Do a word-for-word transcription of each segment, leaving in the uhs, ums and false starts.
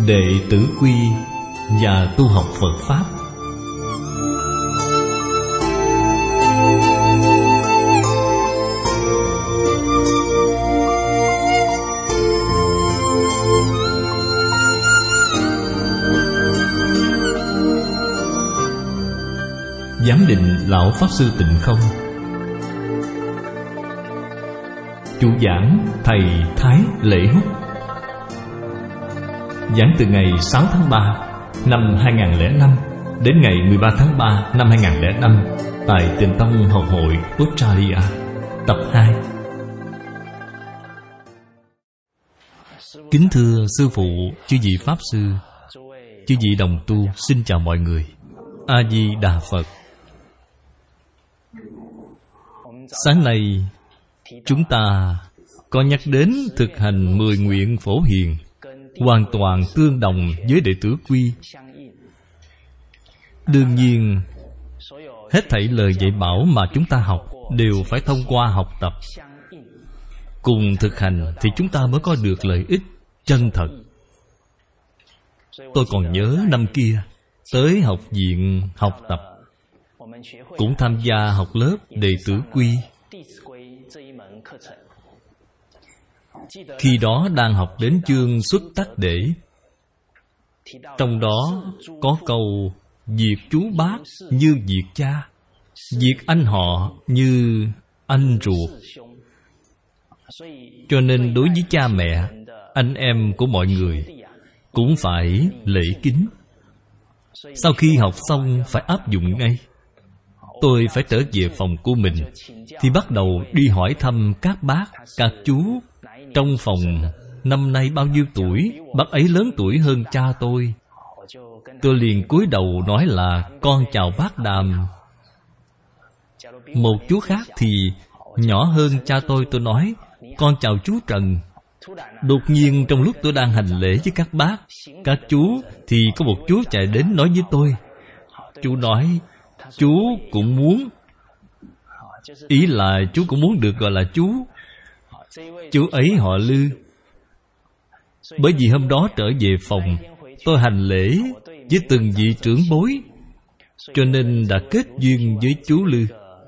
đệ tử quy và tu học Phật Pháp. Giám định Lão Pháp Sư Tịnh Không. Chủ giảng Thầy Thái Lễ Húc. Giảng từ ngày sáu tháng ba năm hai nghìn không trăm lẻ năm đến ngày mười ba tháng ba năm hai nghìn không trăm lẻ năm tại Tịnh Tông Học hội Australia. Tập hai. Kính thưa Sư Phụ, chư vị Pháp Sư, chư vị đồng tu, xin chào mọi người. A-di-đà Phật. Sáng nay chúng ta có nhắc đến thực hành mười nguyện phổ hiền, hoàn toàn tương đồng với đệ tử quy. Đương nhiên, hết thảy lời dạy bảo mà chúng ta học đều phải thông qua học tập cùng thực hành thì chúng ta mới có được lợi ích chân thật. Tôi còn nhớ năm kia tới học viện học tập, cũng tham gia học lớp đệ tử quy. Khi đó đang học đến chương Xuất Tắc Để. Trong đó có câu: việc chú bác như việc cha, việc anh họ như anh ruột. Cho nên đối với cha mẹ, anh em của mọi người cũng phải lễ kính. Sau khi học xong phải áp dụng ngay. Tôi phải trở về phòng của mình thì bắt đầu đi hỏi thăm các bác, các chú trong phòng năm nay bao nhiêu tuổi. Bác ấy lớn tuổi hơn cha tôi. Tôi liền cúi đầu nói là con chào bác Đàm. Một chú khác thì nhỏ hơn cha tôi, tôi nói con chào chú Trần. Đột nhiên trong lúc tôi đang hành lễ với các bác, các chú, thì có một chú chạy đến nói với tôi. Chú nói chú cũng muốn, ý là chú cũng muốn được gọi là chú. Chú ấy họ Lư. Bởi vì hôm đó trở về phòng, tôi hành lễ với từng vị trưởng bối, cho nên đã kết duyên với chú Lư.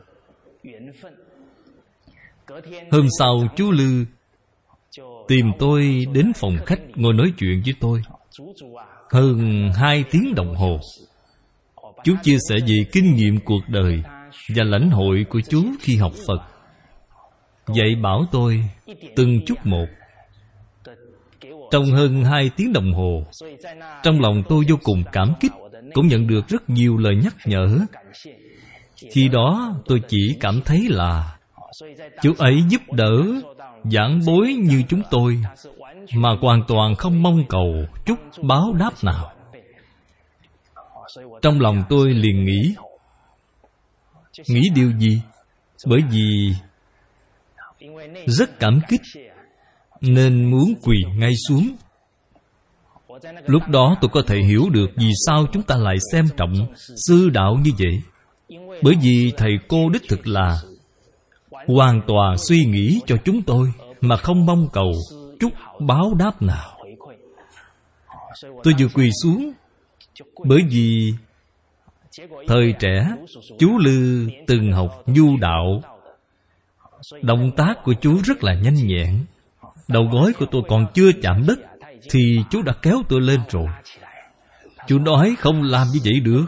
Hôm sau chú Lư tìm tôi đến phòng khách ngồi nói chuyện với tôi hơn hai tiếng đồng hồ. Chú chia sẻ về kinh nghiệm cuộc đời và lãnh hội của chú khi học Phật, dạy bảo tôi từng chút một. Trong hơn hai tiếng đồng hồ, trong lòng tôi vô cùng cảm kích, cũng nhận được rất nhiều lời nhắc nhở. Khi đó tôi chỉ cảm thấy là chú ấy giúp đỡ giảng bối như chúng tôi, mà hoàn toàn không mong cầu chút báo đáp nào. Trong lòng tôi liền nghĩ, nghĩ điều gì? Bởi vì rất cảm kích nên muốn quỳ ngay xuống. Lúc đó tôi có thể hiểu được vì sao chúng ta lại xem trọng sư đạo như vậy. Bởi vì thầy cô đích thực là hoàn toàn suy nghĩ cho chúng tôi, mà không mong cầu chút báo đáp nào. Tôi vừa quỳ xuống, bởi vì thời trẻ chú Lư từng học nhu đạo. Động tác của chú rất là nhanh nhẹn. Đầu gối của tôi còn chưa chạm đất thì chú đã kéo tôi lên rồi. Chú nói không làm như vậy được.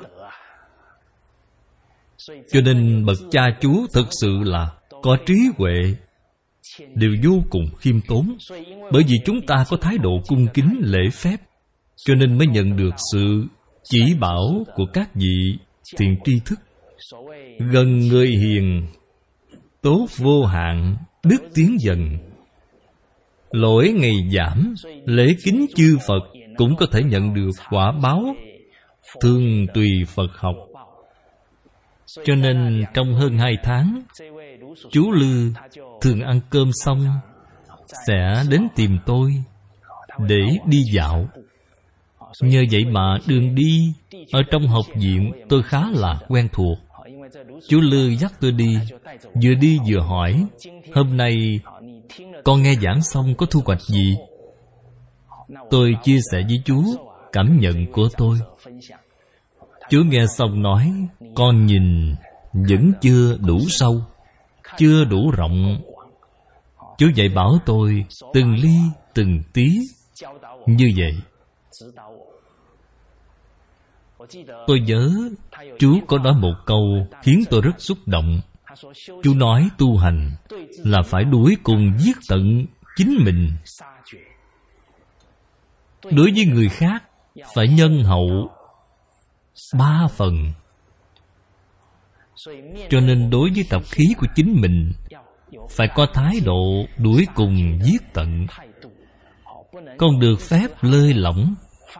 Cho nên bậc cha chú thực sự là có trí huệ, đều vô cùng khiêm tốn. Bởi vì chúng ta có thái độ cung kính lễ phép, cho nên mới nhận được sự chỉ bảo của các vị thiện tri thức. Gần người hiền, tốt vô hạn, đức tiến dần. Lỗi ngày giảm, lễ kính chư Phật cũng có thể nhận được quả báo, thường tùy Phật học. Cho nên trong hơn hai tháng, chú Lư thường ăn cơm xong sẽ đến tìm tôi để đi dạo. Nhờ vậy mà đường đi ở trong học viện tôi khá là quen thuộc. Chú Lư dắt tôi đi, vừa đi vừa hỏi: hôm nay con nghe giảng xong có thu hoạch gì? Tôi chia sẻ với chú cảm nhận của tôi. Chú nghe xong nói, con nhìn vẫn chưa đủ sâu, chưa đủ rộng. Chú dạy bảo tôi từng ly từng tí như vậy. Tôi nhớ chú có nói một câu khiến tôi rất xúc động. Chú nói tu hành là phải đuổi cùng giết tận chính mình. Đối với người khác phải nhân hậu ba phần. Cho nên đối với tập khí của chính mình phải có thái độ đuổi cùng giết tận, không được phép lơi lỏng.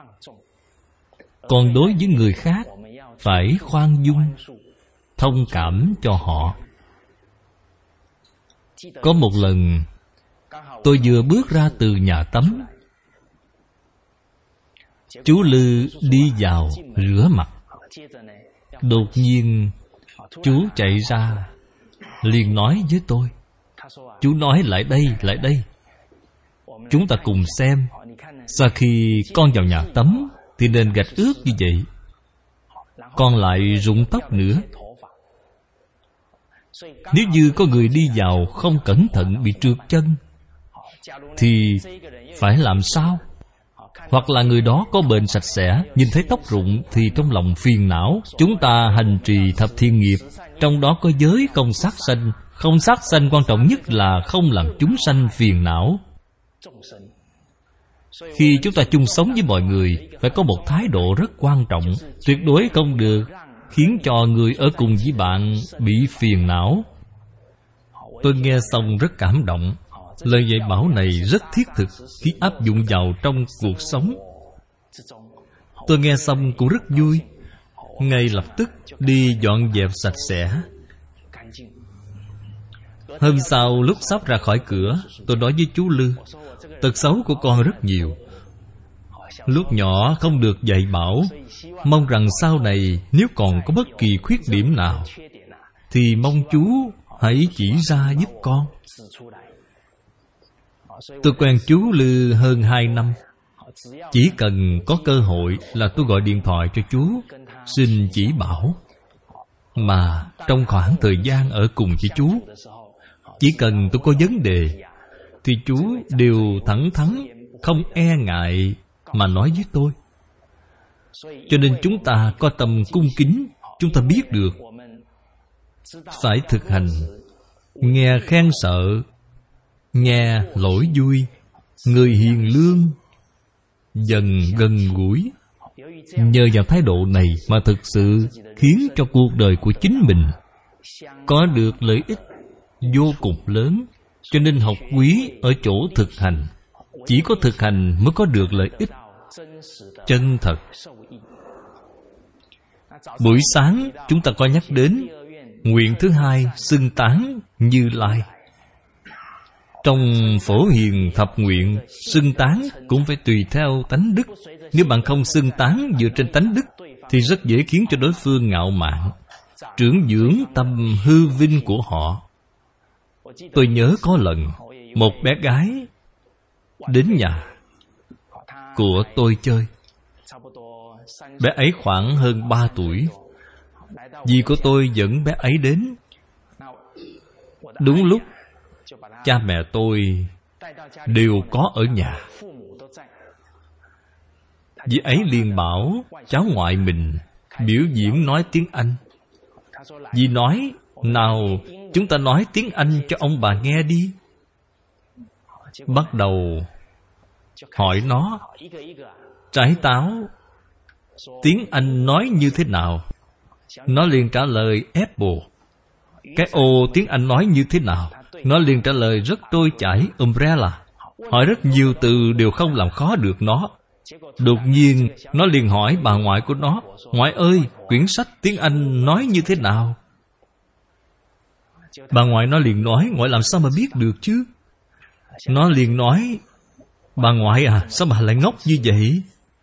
Còn đối với người khác phải khoan dung, thông cảm cho họ. Có một lần tôi vừa bước ra từ nhà tắm, chú Lư đi vào rửa mặt. Đột nhiên chú chạy ra, liền nói với tôi. Chú nói lại đây, lại đây, chúng ta cùng xem. Sau khi con vào nhà tắm thì nền gạch ướt như vậy, con lại rụng tóc nữa. Nếu như có người đi vào không cẩn thận bị trượt chân thì phải làm sao? Hoặc là người đó có bệnh sạch sẽ, nhìn thấy tóc rụng thì trong lòng phiền não. Chúng ta hành trì thập thiện nghiệp, trong đó có giới không sát sanh. Không sát sanh quan trọng nhất là không làm chúng sanh phiền não. Khi chúng ta chung sống với mọi người, phải có một thái độ rất quan trọng. Tuyệt đối không được khiến cho người ở cùng với bạn bị phiền não. Tôi nghe xong rất cảm động. Lời dạy bảo này rất thiết thực khi áp dụng vào trong cuộc sống. Tôi nghe xong cũng rất vui. Ngay lập tức đi dọn dẹp sạch sẽ. Hôm sau lúc sắp ra khỏi cửa, tôi nói với chú Lư, tật xấu của con rất nhiều. Lúc nhỏ không được dạy bảo, mong rằng sau này nếu còn có bất kỳ khuyết điểm nào thì mong chú hãy chỉ ra giúp con. Tôi quen chú Lư hơn hai năm. Chỉ cần có cơ hội là tôi gọi điện thoại cho chú, xin chỉ bảo. Mà trong khoảng thời gian ở cùng với chú, chỉ cần tôi có vấn đề thì chú đều thẳng thắn, không e ngại mà nói với tôi. Cho nên chúng ta có tâm cung kính, chúng ta biết được phải thực hành. Nghe khen sợ, nghe lỗi vui, người hiền lương, dần gần gũi. Nhờ vào thái độ này mà thực sự khiến cho cuộc đời của chính mình có được lợi ích vô cùng lớn. Cho nên học quý ở chỗ thực hành. Chỉ có thực hành mới có được lợi ích chân thật. Buổi sáng chúng ta có nhắc đến nguyện thứ hai, xưng tán Như Lai. Trong Phổ Hiền Thập Nguyện, xưng tán cũng phải tùy theo tánh đức. Nếu bạn không xưng tán dựa trên tánh đức thì rất dễ khiến cho đối phương ngạo mạn, trưởng dưỡng tâm hư vinh của họ. Tôi nhớ có lần một bé gái đến nhà của tôi chơi. Bé ấy khoảng hơn ba tuổi. Dì của tôi dẫn bé ấy đến. Đúng lúc cha mẹ tôi đều có ở nhà. Dì ấy liền bảo cháu ngoại mình biểu diễn nói tiếng Anh. Dì nói, nào chúng ta nói tiếng Anh cho ông bà nghe đi. Bắt đầu hỏi nó, trái táo tiếng Anh nói như thế nào? Nó liền trả lời apple. Cái ô tiếng Anh nói như thế nào? Nó liền trả lời rất trôi chảy, umbrella. Hỏi rất nhiều từ đều không làm khó được nó. Đột nhiên nó liền hỏi bà ngoại của nó, ngoại ơi, quyển sách tiếng Anh nói như thế nào? Bà ngoại nó liền nói, ngoại làm sao mà biết được chứ? Nó liền nói, bà ngoại à, sao bà lại ngốc như vậy?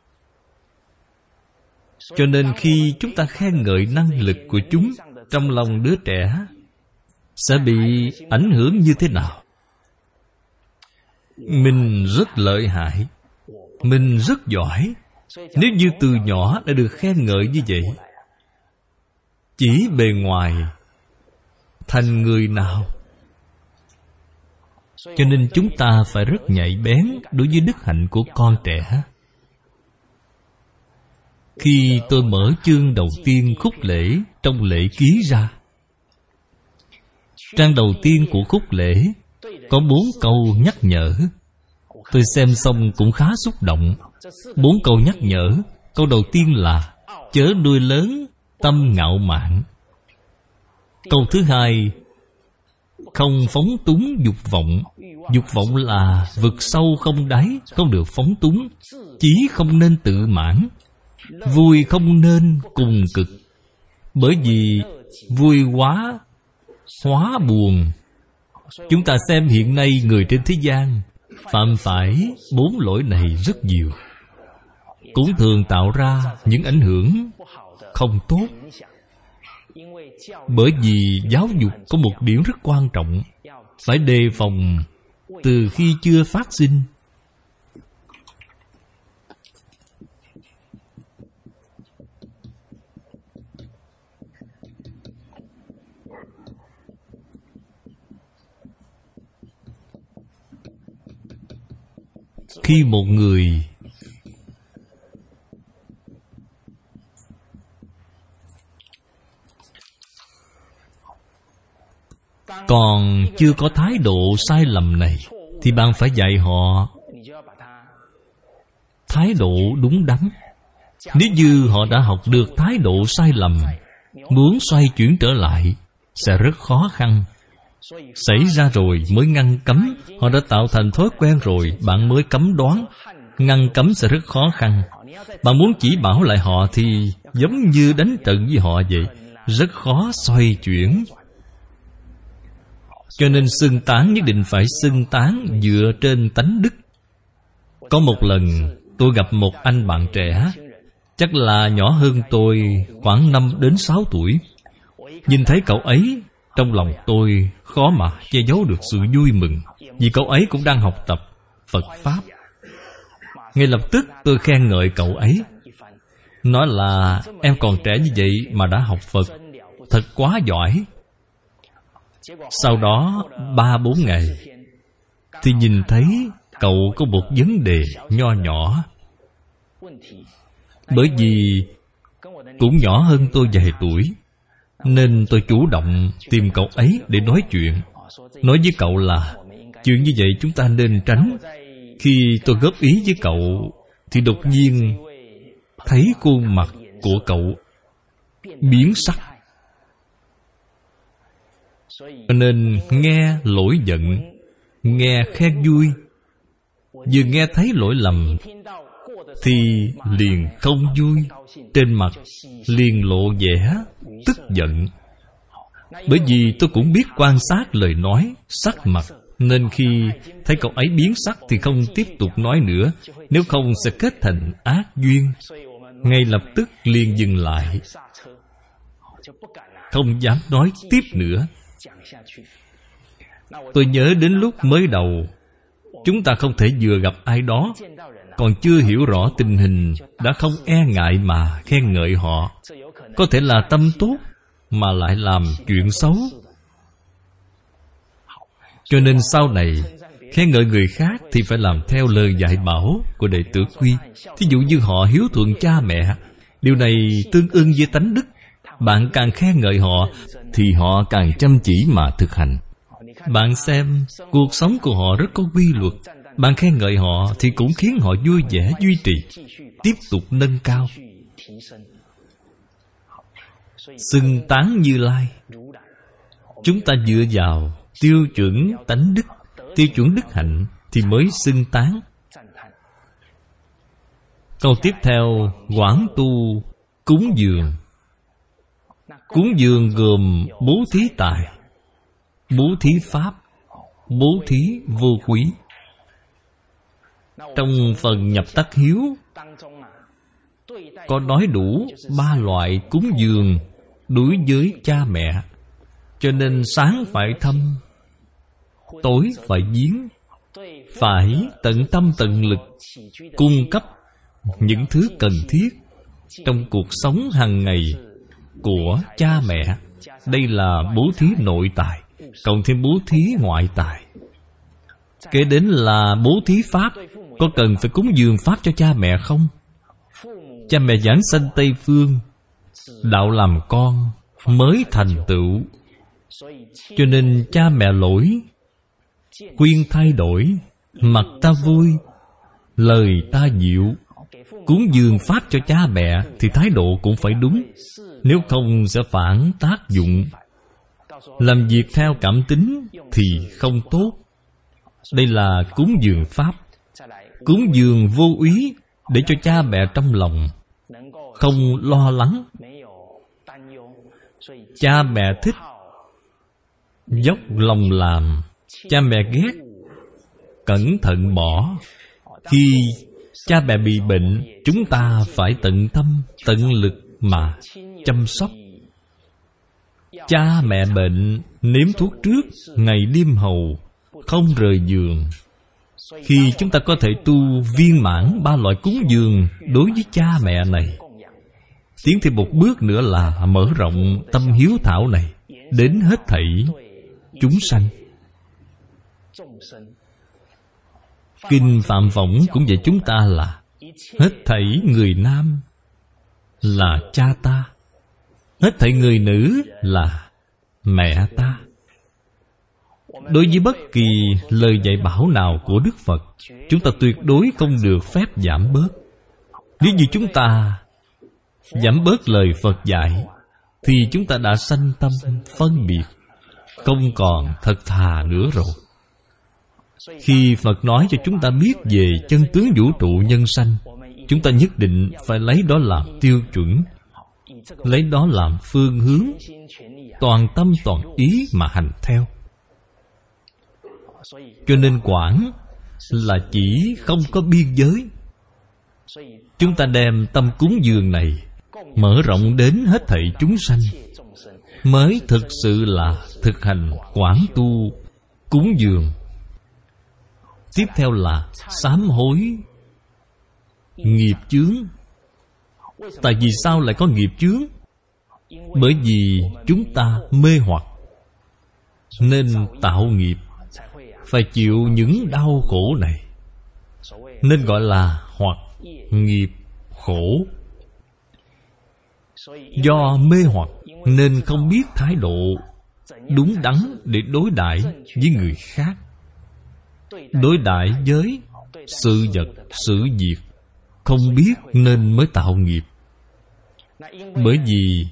Cho nên khi chúng ta khen ngợi năng lực của chúng, trong lòng đứa trẻ sẽ bị ảnh hưởng như thế nào? Mình rất lợi hại. mình rất giỏi. Nếu như từ nhỏ đã được khen ngợi như vậy, chỉ bề ngoài thành người nào? Cho nên chúng ta phải rất nhạy bén đối với đức hạnh của con trẻ. Khi tôi mở chương đầu tiên khúc lễ trong lễ ký ra, trang đầu tiên của khúc lễ có bốn câu nhắc nhở. Tôi xem xong cũng khá xúc động. Bốn câu nhắc nhở. Câu đầu tiên là chớ nuôi lớn tâm ngạo mạn. Câu thứ hai, không phóng túng dục vọng. Dục vọng là vực sâu không đáy, không được phóng túng. Chí không nên tự mãn. Vui không nên cùng cực. Bởi vì vui quá hóa buồn. Chúng ta xem hiện nay người trên thế gian phạm phải bốn lỗi này rất nhiều, cũng thường tạo ra những ảnh hưởng không tốt. Bởi vì giáo dục có một điểm rất quan trọng, phải đề phòng từ khi chưa phát sinh. Khi một người còn chưa có thái độ sai lầm này, thì bạn phải dạy họ thái độ đúng đắn. Nếu như họ đã học được thái độ sai lầm, muốn xoay chuyển trở lại sẽ rất khó khăn. Xảy ra rồi mới ngăn cấm. Họ đã tạo thành thói quen rồi, bạn mới cấm đoán. Ngăn cấm sẽ rất khó khăn. Bạn muốn chỉ bảo lại họ thì giống như đánh trận với họ vậy, rất khó xoay chuyển. Cho nên xưng tán nhất định phải xưng tán dựa trên tánh đức. Có một lần tôi gặp một anh bạn trẻ, chắc là nhỏ hơn tôi khoảng năm đến sáu tuổi. Nhìn thấy cậu ấy, trong lòng tôi khó mà che giấu được sự vui mừng, vì cậu ấy cũng đang học tập Phật Pháp. Ngay lập tức tôi khen ngợi cậu ấy, nói là em còn trẻ như vậy mà đã học Phật, thật quá giỏi. Sau đó ba bốn ngày thì nhìn thấy cậu có một vấn đề nho nhỏ. Bởi vì cũng nhỏ hơn tôi vài tuổi, nên tôi chủ động tìm cậu ấy để nói chuyện. Nói với cậu là chuyện như vậy chúng ta nên tránh. Khi tôi góp ý với cậu thì đột nhiên thấy khuôn mặt của cậu biến sắc. Cho nên nghe lỗi giận, nghe khen vui, vừa nghe thấy lỗi lầm thì liền không vui, trên mặt liền lộ vẻ tức giận. Bởi vì tôi cũng biết quan sát lời nói, sắc mặt, nên khi thấy cậu ấy biến sắc thì không tiếp tục nói nữa, nếu không sẽ kết thành ác duyên. Ngay lập tức liền dừng lại, không dám nói tiếp nữa. Tôi nhớ đến lúc mới đầu, chúng ta không thể vừa gặp ai đó, còn chưa hiểu rõ tình hình, đã không e ngại mà khen ngợi họ. Có thể là tâm tốt mà lại làm chuyện xấu. Cho nên sau này khen ngợi người khác thì phải làm theo lời dạy bảo của đệ tử Quy. Thí dụ như họ hiếu thuận cha mẹ, điều này tương ưng với tánh đức. Bạn càng khen ngợi họ thì họ càng chăm chỉ mà thực hành. Bạn xem, cuộc sống của họ rất có quy luật. Bạn khen ngợi họ thì cũng khiến họ vui vẻ duy trì, tiếp tục nâng cao. Xưng tán Như Lai, chúng ta dựa vào tiêu chuẩn tánh đức, tiêu chuẩn đức hạnh thì mới xưng tán. Câu tiếp theo, quảng tu cúng dường. Cúng dường gồm bố thí tài, bố thí pháp, bố thí vô quý. Trong phần nhập tác hiếu có nói đủ ba loại cúng dường đối với cha mẹ. Cho nên sáng phải thăm, tối phải viếng, phải tận tâm tận lực cung cấp những thứ cần thiết trong cuộc sống hàng ngày của cha mẹ. Đây là bố thí nội tài, cộng thêm bố thí ngoại tài. Kế đến là bố thí pháp. Có cần phải cúng dường pháp cho cha mẹ không? Cha mẹ giảng sanh Tây Phương, đạo làm con mới thành tựu. Cho nên cha mẹ lỗi, khuyên thay đổi, mặt ta vui, lời ta dịu. Cúng dường pháp cho cha mẹ thì thái độ cũng phải đúng, nếu không sẽ phản tác dụng. Làm việc theo cảm tính thì không tốt. Đây là cúng dường pháp. Cúng dường vô úy, để cho cha mẹ trong lòng không lo lắng. Cha mẹ thích, dốc lòng làm. Cha mẹ ghét, cẩn thận bỏ. Khi cha mẹ bị bệnh, chúng ta phải tận tâm, tận lực mà chăm sóc. Cha mẹ bệnh, nếm thuốc trước, ngày đêm hầu, không rời giường. Khi chúng ta có thể tu viên mãn ba loại cúng dường đối với cha mẹ này, tiến thêm một bước nữa là mở rộng tâm hiếu thảo này đến hết thảy chúng sanh. Kinh Phạm Võng cũng dạy chúng ta là hết thảy người nam là cha ta, hết thảy người nữ là mẹ ta. Đối với bất kỳ lời dạy bảo nào của Đức Phật, chúng ta tuyệt đối không được phép giảm bớt. Nếu như chúng ta giảm bớt lời Phật dạy, thì chúng ta đã sanh tâm phân biệt, không còn thật thà nữa rồi. Khi Phật nói cho chúng ta biết về chân tướng vũ trụ nhân sanh, chúng ta nhất định phải lấy đó làm tiêu chuẩn, lấy đó làm phương hướng, toàn tâm toàn ý mà hành theo. Cho nên quảng là chỉ không có biên giới. Chúng ta đem tâm cúng dường này mở rộng đến hết thảy chúng sanh, mới thực sự là thực hành quảng tu cúng dường. Tiếp theo là sám hối nghiệp chướng. Tại vì sao lại có nghiệp chướng? Bởi vì chúng ta mê hoặc, nên tạo nghiệp, phải chịu những đau khổ này, nên gọi là hoặc nghiệp khổ. Do mê hoặc nên không biết thái độ đúng đắn để đối đãi với người khác, đối đãi với sự vật, sự việc, không biết nên mới tạo nghiệp. Bởi vì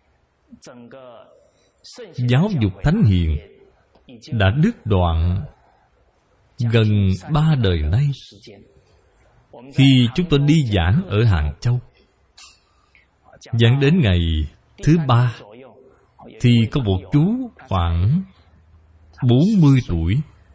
giáo dục thánh hiền đã đứt đoạn gần ba đời nay. Khi chúng tôi đi giảng ở Hàng Châu, giảng đến ngày thứ ba, thì có một chú khoảng bốn mươi tuổi.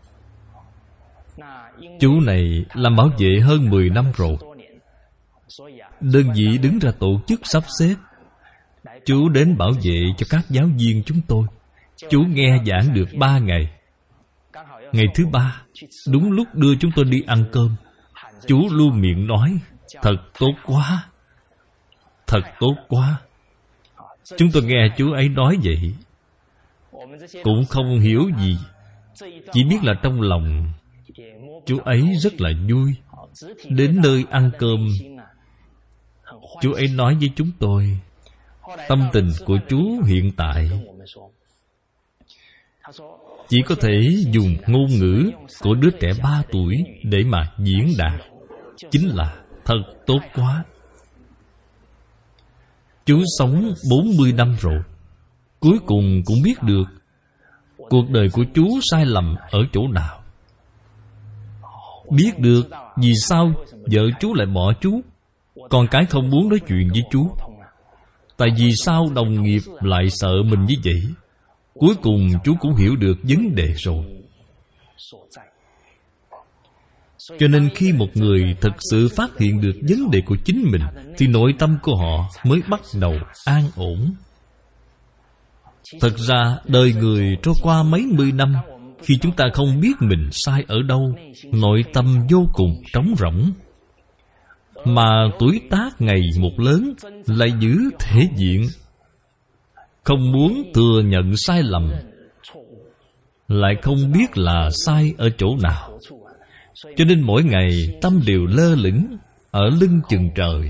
Chú này làm bảo vệ hơn mười năm rồi. Đơn vị đứng ra tổ chức sắp xếp, chú đến bảo vệ cho các giáo viên chúng tôi. Chú nghe giảng được ba ngày. Ngày thứ ba, đúng lúc đưa chúng tôi đi ăn cơm, chú luôn miệng nói: thật tốt quá, thật tốt quá. Chúng tôi nghe chú ấy nói vậy, cũng không hiểu gì, chỉ biết là trong lòng chú ấy rất là vui. Đến nơi ăn cơm, chú ấy nói với chúng tôi tâm tình của chú hiện tại chỉ có thể dùng ngôn ngữ của đứa trẻ ba tuổi để mà diễn đạt, chính là thật tốt quá. Chú sống bốn mươi năm rồi, cuối cùng cũng biết được cuộc đời của chú sai lầm ở chỗ nào, biết được vì sao vợ chú lại bỏ chú, con cái không muốn nói chuyện với chú. Tại vì sao đồng nghiệp lại sợ mình như vậy? Cuối cùng chú cũng hiểu được vấn đề rồi. Cho nên khi một người thực sự phát hiện được vấn đề của chính mình, thì nội tâm của họ mới bắt đầu an ổn. Thật ra đời người trôi qua mấy mươi năm, Khi chúng ta không biết mình sai ở đâu, nội tâm vô cùng trống rỗng. Mà tuổi tác ngày một lớn lại giữ thể diện, không muốn thừa nhận sai lầm, lại không biết là sai ở chỗ nào. Cho nên mỗi ngày tâm đều lơ lửng ở lưng chừng trời.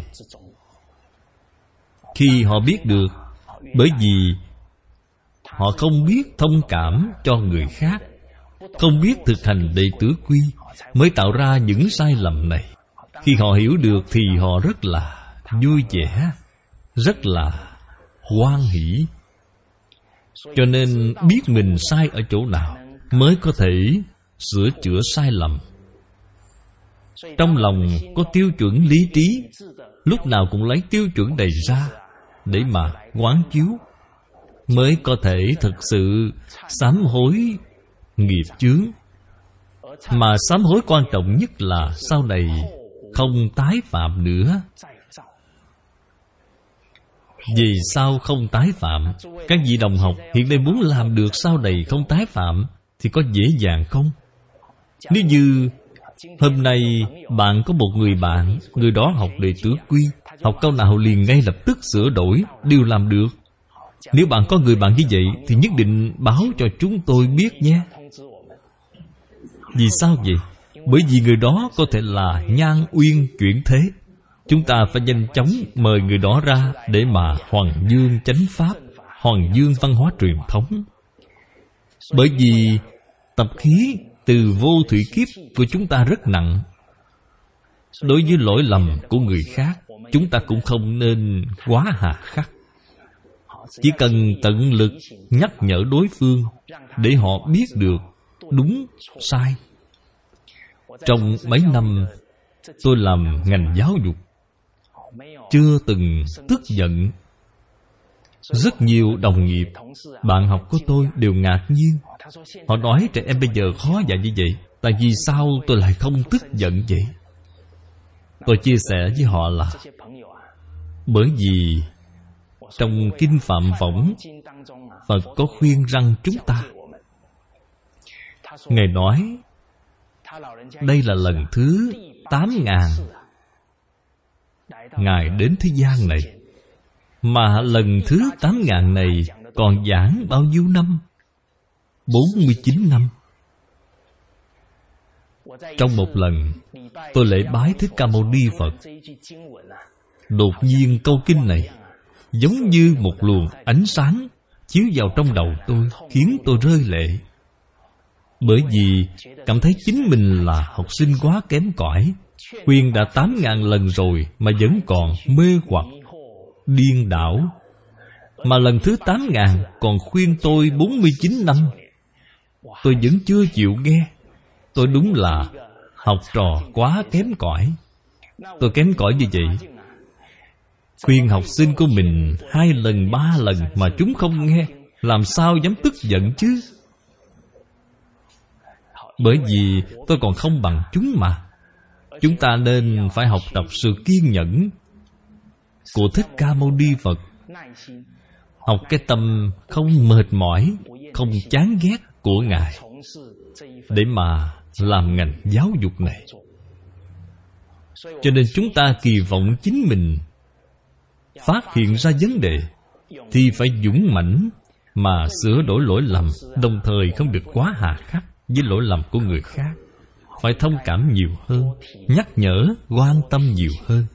Khi họ biết được, bởi vì họ không biết thông cảm cho người khác, không biết thực hành đệ tử quy, mới tạo ra những sai lầm này. Khi họ hiểu được thì họ rất là vui vẻ, rất là hoan hỷ. Cho nên biết mình sai ở chỗ nào mới có thể sửa chữa sai lầm. Trong lòng có tiêu chuẩn lý trí, lúc nào cũng lấy tiêu chuẩn này ra để mà quán chiếu, mới có thể thực sự sám hối nghiệp chướng. Mà sám hối quan trọng nhất là sau này không tái phạm nữa. Vì sao không tái phạm? Các vị đồng học hiện nay muốn làm được sau này không tái phạm thì có dễ dàng không? Nếu như hôm nay bạn có một người bạn, người đó học đệ tử quy, học câu nào liền ngay lập tức sửa đổi, đều làm được. Nếu bạn có người bạn như vậy thì nhất định báo cho chúng tôi biết nhé. Vì sao vậy? Bởi vì người đó có thể là Nhan Uyên chuyển thế. Chúng ta phải nhanh chóng mời người đó ra để mà hoàng dương chánh pháp, hoàng dương văn hóa truyền thống. Bởi vì tập khí từ vô thủy kiếp của chúng ta rất nặng. Đối với lỗi lầm của người khác, chúng ta cũng không nên quá hà khắc. Chỉ cần tận lực nhắc nhở đối phương để họ biết được đúng, sai. Trong mấy năm tôi làm ngành giáo dục, chưa từng tức giận. Rất nhiều đồng nghiệp, bạn học của tôi đều ngạc nhiên. Họ nói trẻ em bây giờ khó dạy như vậy, tại vì sao tôi lại không tức giận vậy? Tôi chia sẻ với họ là bởi vì trong Kinh Phạm Võng, Phật có khuyên răn chúng ta. Ngài nói đây là lần thứ tám ngàn Ngài đến thế gian này, mà lần thứ tám ngàn này còn giảng bao nhiêu năm? bốn mươi chín năm. Trong một lần tôi lễ bái Thích Ca Mâu Ni Phật, đột nhiên câu kinh này giống như một luồng ánh sáng chiếu vào trong đầu tôi, khiến tôi rơi lệ. Bởi vì cảm thấy chính mình là học sinh quá kém cỏi, khuyên đã tám ngàn lần rồi mà vẫn còn mê hoặc, điên đảo. Mà lần thứ tám ngàn còn khuyên tôi bốn mươi chín năm, tôi vẫn chưa chịu nghe. Tôi đúng là học trò quá kém cỏi. Tôi kém cỏi như vậy, khuyên học sinh của mình hai lần ba lần mà chúng không nghe, làm sao dám tức giận chứ? Bởi vì tôi còn không bằng chúng mà. Chúng ta nên phải học tập sự kiên nhẫn của Thích Ca Mâu Ni Phật, học cái tâm không mệt mỏi, không chán ghét của Ngài, để mà làm ngành giáo dục này. Cho nên chúng ta kỳ vọng chính mình phát hiện ra vấn đề thì phải dũng mãnh mà sửa đổi lỗi lầm, đồng thời không được quá hà khắc với lỗi lầm của người khác. Phải thông cảm nhiều hơn, nhắc nhở, quan tâm nhiều hơn.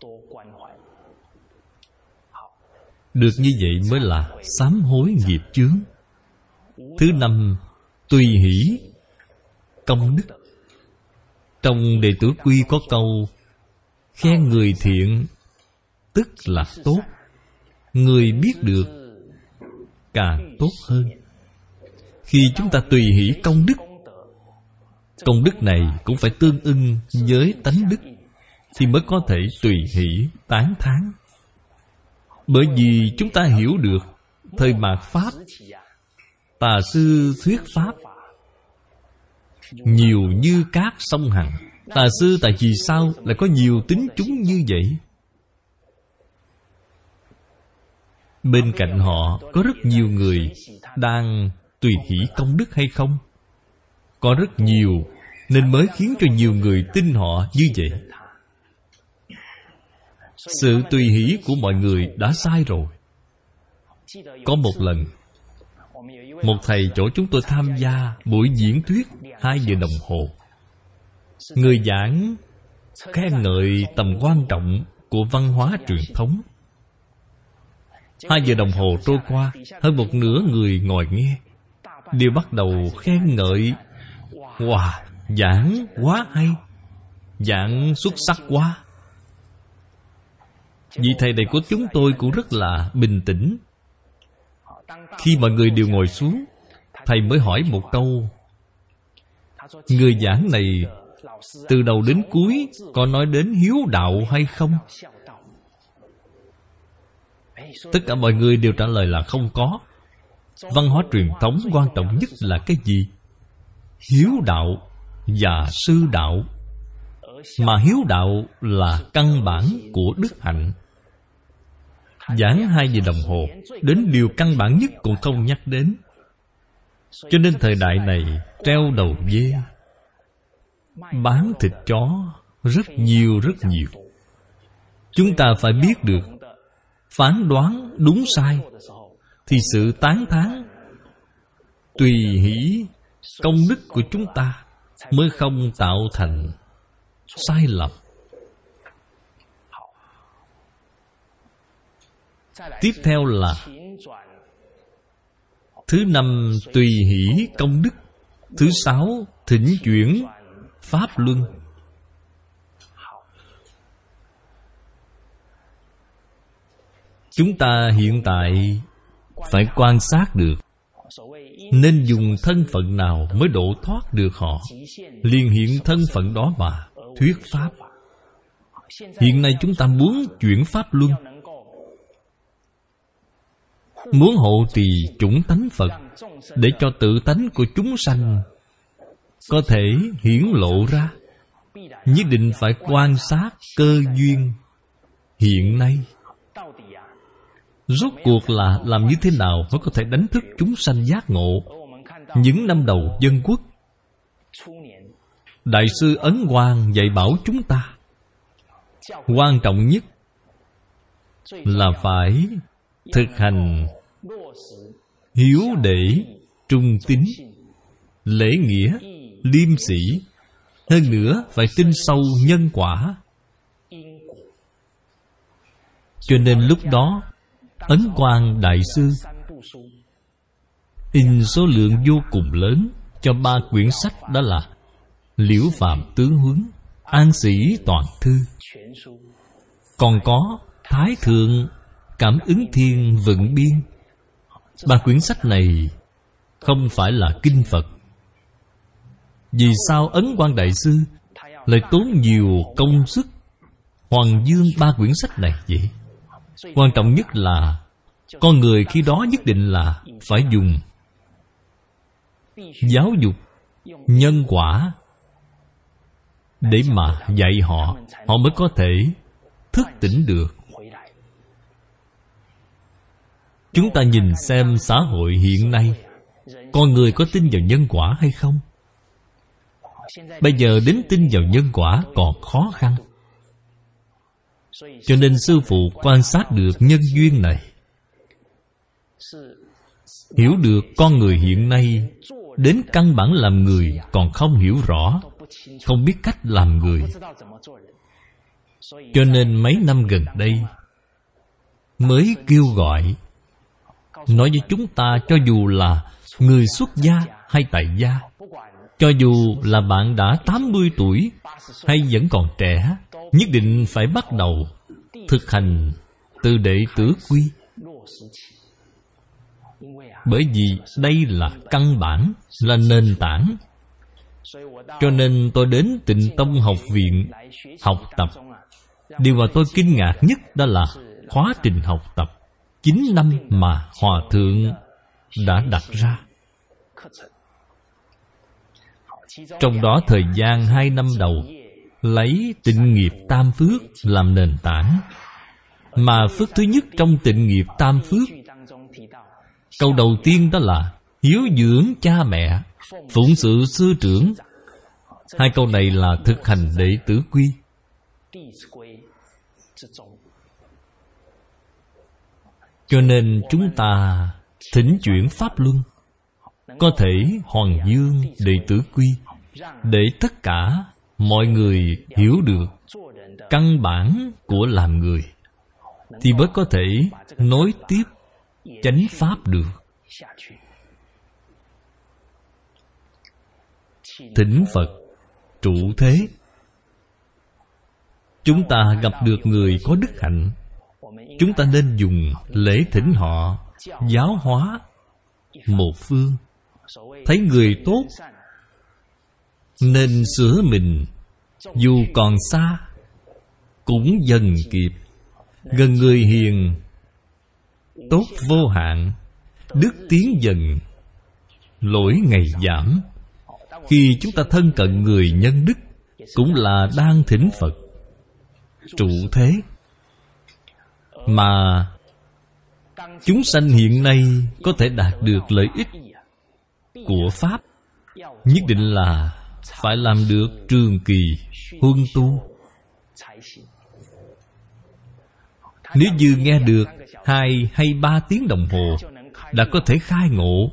Được như vậy mới là sám hối nghiệp chướng. Thứ năm, tùy hỷ công đức. Trong Đệ Tử Quy có câu khen người thiện tức là tốt, người biết được càng tốt hơn. Khi chúng ta tùy hỷ công đức, công đức này cũng phải tương ưng với tánh đức, thì mới có thể tùy hỷ tán thán. Bởi vì chúng ta hiểu được thời mạt Pháp, Tà sư thuyết Pháp nhiều như cát sông Hằng. Tà sư tại vì sao lại có nhiều tín chúng như vậy? Bên cạnh họ có rất nhiều người đang tùy hỷ công đức hay không? Có rất nhiều, nên mới khiến cho nhiều người tin họ như vậy. Sự tùy hỷ của mọi người đã sai rồi. Có một lần, một thầy chỗ chúng tôi tham gia buổi diễn thuyết hai giờ đồng hồ. Người giảng khen ngợi tầm quan trọng của văn hóa truyền thống. Hai giờ đồng hồ trôi qua, hơn một nửa người ngồi nghe đều bắt đầu khen ngợi. Wow, giảng quá hay, giảng xuất sắc quá. Vị thầy này của chúng tôi cũng rất là bình tĩnh. Khi mọi người đều ngồi xuống, thầy mới hỏi một câu: người giảng này từ đầu đến cuối có nói đến hiếu đạo hay không? Tất cả mọi người đều trả lời là không có. Văn hóa truyền thống quan trọng nhất là cái gì? Hiếu đạo và sư đạo. Mà hiếu đạo là căn bản của đức hạnh. Giảng hai giờ đồng hồ, đến điều căn bản nhất cũng không nhắc đến. Cho nên thời đại này treo đầu dê, bán thịt chó rất nhiều rất nhiều. Chúng ta phải biết được phán đoán đúng sai, thì sự tán thán, tùy hỷ, công đức của chúng ta mới không tạo thành sai lầm. Tiếp theo là thứ năm, tùy hỷ công đức. Thứ sáu, thỉnh chuyển pháp luân. Chúng ta hiện tại phải quan sát được nên dùng thân phận nào mới độ thoát được họ, liền hiện thân phận đó mà thuyết pháp. Hiện nay chúng ta muốn chuyển pháp luân, muốn hộ trì chủng tánh Phật, để cho tự tánh của chúng sanh có thể hiển lộ ra, nhất định phải quan sát cơ duyên hiện nay. Rốt cuộc là làm như thế nào mới có thể đánh thức chúng sanh giác ngộ? Những năm đầu dân quốc, Đại sư Ấn Quang dạy bảo chúng ta, quan trọng nhất là phải thực hành hiếu đệ, trung tín, lễ nghĩa, liêm sĩ. Hơn nữa phải tin sâu nhân quả. Cho nên lúc đó Ấn Quang Đại sư in số lượng vô cùng lớn cho ba quyển sách, đó là Liễu Phạm Tướng Huấn, An Sĩ Toàn Thư, còn có Thái Thượng Cảm Ứng Thiên Vận Biên. Ba quyển sách này không phải là kinh Phật. Vì sao Ấn Quang Đại sư lại tốn nhiều công sức hoàng dương ba quyển sách này vậy? Quan trọng nhất là con người khi đó nhất định là phải dùng giáo dục nhân quả để mà dạy họ, họ mới có thể thức tỉnh được. Chúng ta nhìn xem xã hội hiện nay, con người có tin vào nhân quả hay không? Bây giờ đến tin vào nhân quả còn khó khăn. Cho nên sư phụ quan sát được nhân duyên này, hiểu được con người hiện nay đến căn bản làm người còn không hiểu rõ, không biết cách làm người. Cho nên mấy năm gần đây mới kêu gọi, nói với chúng ta, cho dù là người xuất gia hay tại gia, cho dù là bạn đã tám mươi tuổi hay vẫn còn trẻ, nhất định phải bắt đầu thực hành từ đệ tử quy. Bởi vì đây là căn bản, là nền tảng. Cho nên tôi đến Tịnh Tông Học Viện học tập. Điều mà tôi kinh ngạc nhất đó là khóa trình học tập chín năm mà Hòa Thượng đã đặt ra. Trong đó thời gian hai năm đầu lấy tịnh nghiệp tam phước làm nền tảng. Mà phước thứ nhất trong tịnh nghiệp tam phước, câu đầu tiên đó là hiếu dưỡng cha mẹ. phụng sự sư trưởng. Hai câu này là thực hành đệ tử quy. Cho nên chúng ta thỉnh chuyển Pháp Luân, có thể hoàn dương đệ tử quy, để tất cả mọi người hiểu được căn bản của làm người, thì mới có thể nối tiếp chánh Pháp được. Thỉnh Phật trụ thế. Chúng ta gặp được người có đức hạnh, chúng ta nên dùng lễ thỉnh họ, giáo hóa một phương. Thấy người tốt nên sửa mình, dù còn xa cũng dần kịp. Gần người hiền, tốt vô hạn, đức tiến dần, lỗi ngày giảm. Khi chúng ta thân cận người nhân đức, cũng là đang thỉnh Phật trụ thế. Mà chúng sanh hiện nay có thể đạt được lợi ích của Pháp, nhất định là phải làm được trường kỳ huân tu. Nếu như nghe được hai hay ba tiếng đồng hồ đã có thể khai ngộ,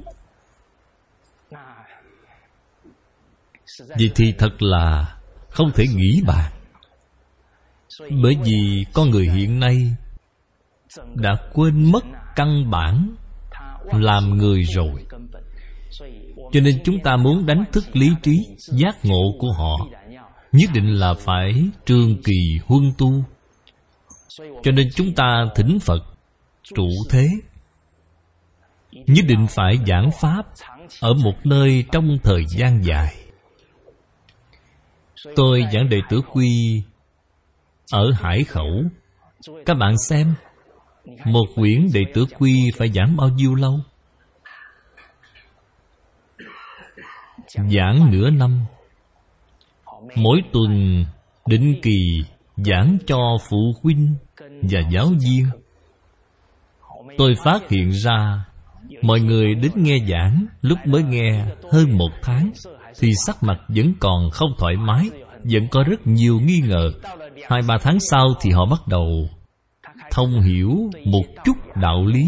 vậy thì thật là không thể nghĩ bàn. Bởi vì con người hiện nay đã quên mất căn bản làm người rồi. Cho nên chúng ta muốn đánh thức lý trí giác ngộ của họ, nhất định là phải trường kỳ huân tu. Cho nên chúng ta thỉnh Phật trụ thế, nhất định phải giảng Pháp ở một nơi trong thời gian dài. Tôi giảng đệ tử quy ở Hải Khẩu. Các bạn xem, một quyển đệ tử quy phải giảng bao nhiêu lâu? Giảng nửa năm. Mỗi tuần định kỳ giảng cho phụ huynh và giáo viên. Tôi phát hiện ra mọi người đến nghe giảng, lúc mới nghe hơn một tháng thì sắc mặt vẫn còn không thoải mái, vẫn có rất nhiều nghi ngờ. Hai ba tháng sau thì họ bắt đầu thông hiểu một chút đạo lý.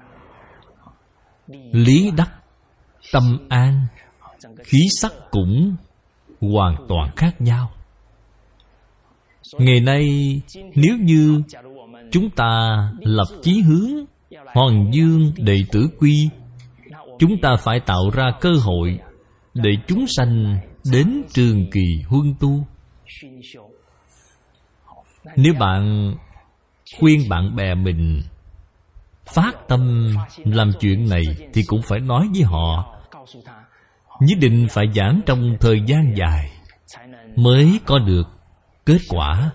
Lý đắc, tâm an, khí sắc cũng hoàn toàn khác nhau. Ngày nay nếu như chúng ta lập chí hướng hoàn dương đệ tử quy, chúng ta phải tạo ra cơ hội để chúng sanh đến trường kỳ huân tu. Nếu bạn khuyên bạn bè mình phát tâm làm chuyện này, thì cũng phải nói với họ nhất định phải giảng trong thời gian dài mới có được kết quả.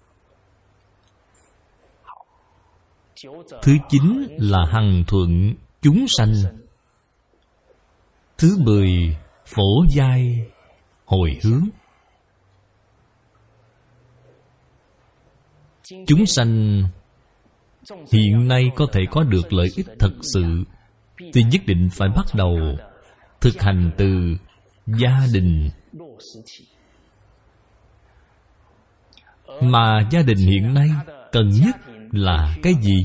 Thứ chín là hằng thuận chúng sanh. Thứ mười, phổ giai hồi hướng. Chúng sanh hiện nay có thể có được lợi ích thật sự, thì nhất định phải bắt đầu thực hành từ gia đình. Mà gia đình hiện nay cần nhất là cái gì?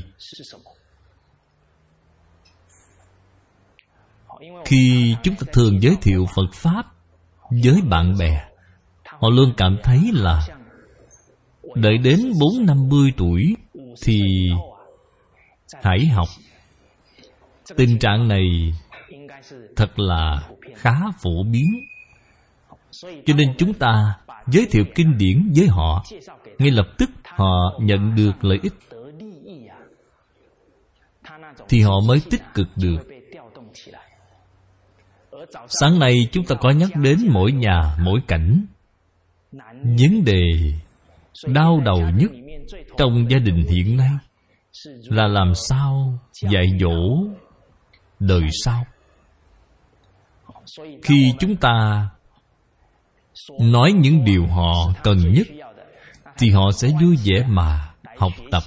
Khi chúng ta thường giới thiệu Phật Pháp với bạn bè, họ luôn cảm thấy là đợi đến bốn năm mươi tuổi thì hãy học. Tình trạng này thật là khá phổ biến. Cho nên chúng ta giới thiệu kinh điển với họ, ngay lập tức họ nhận được lợi ích, thì họ mới tích cực được. Sáng nay chúng ta có nhắc đến mỗi nhà mỗi cảnh. Vấn đề đau đầu nhất trong gia đình hiện nay là làm sao dạy dỗ đời sau. Khi chúng ta nói những điều họ cần nhất, thì họ sẽ vui vẻ mà học tập,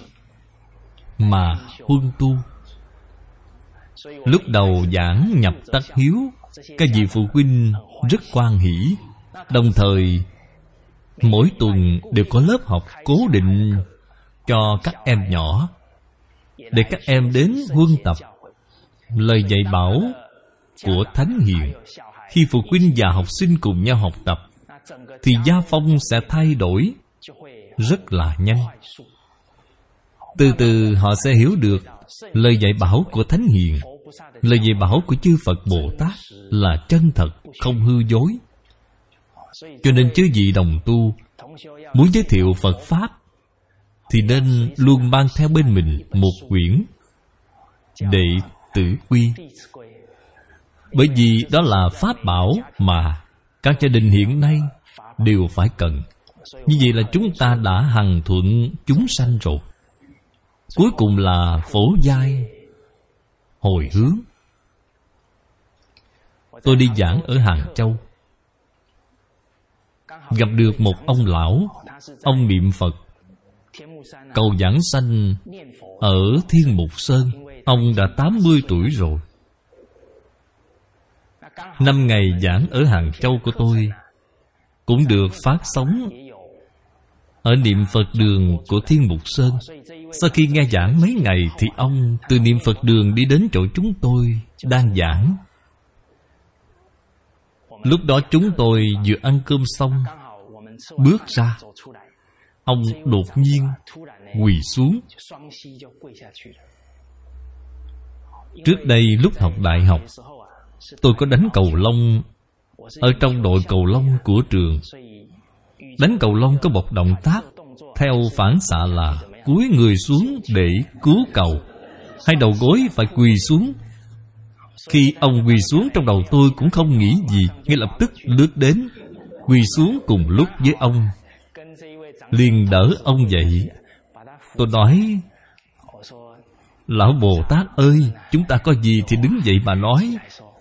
mà huân tu. Lúc đầu giảng nhập tắc hiếu, Các vị phụ huynh rất hoan hỷ. Đồng thời mỗi tuần đều có lớp học cố định cho các em nhỏ, để các em đến huân tập lời dạy bảo của Thánh Hiền. Khi phụ huynh và học sinh cùng nhau học tập thì gia phong sẽ thay đổi rất là nhanh. Từ từ họ sẽ hiểu được lời dạy bảo của Thánh Hiền, lời dạy bảo của chư Phật Bồ Tát là chân thật, không hư dối. Cho nên chư vị đồng tu muốn giới thiệu Phật Pháp thì nên luôn mang theo bên mình một quyển Đệ Tử Quy. Bởi vì đó là pháp bảo mà các gia đình hiện nay đều phải cần. Như vậy là chúng ta đã hằng thuận chúng sanh rồi. Cuối cùng là phổ giai hồi hướng. Tôi đi giảng ở Hàng Châu, gặp được một ông lão. Ông niệm Phật cầu giảng sanh ở Thiên Mục Sơn. Ông đã tám mươi tuổi rồi. Năm ngày giảng ở Hàng Châu của tôi cũng được phát sóng ở niệm Phật đường của Thiên Mục Sơn. Sau khi nghe giảng mấy ngày thì ông từ niệm Phật đường đi đến chỗ chúng tôi đang giảng. Lúc đó chúng tôi vừa ăn cơm xong, bước ra, ông đột nhiên quỳ xuống. Trước đây lúc học đại học, tôi có đánh cầu lông ở trong đội cầu lông của trường. Đánh cầu lông có một động tác theo phản xạ là cúi người xuống để cứu cầu, hai đầu gối phải quỳ xuống. Khi ông quỳ xuống, trong đầu tôi cũng không nghĩ gì, ngay lập tức lướt đến quỳ xuống cùng lúc với ông, liền đỡ ông dậy. Tôi nói: Lão Bồ Tát ơi, chúng ta có gì thì đứng dậy mà nói.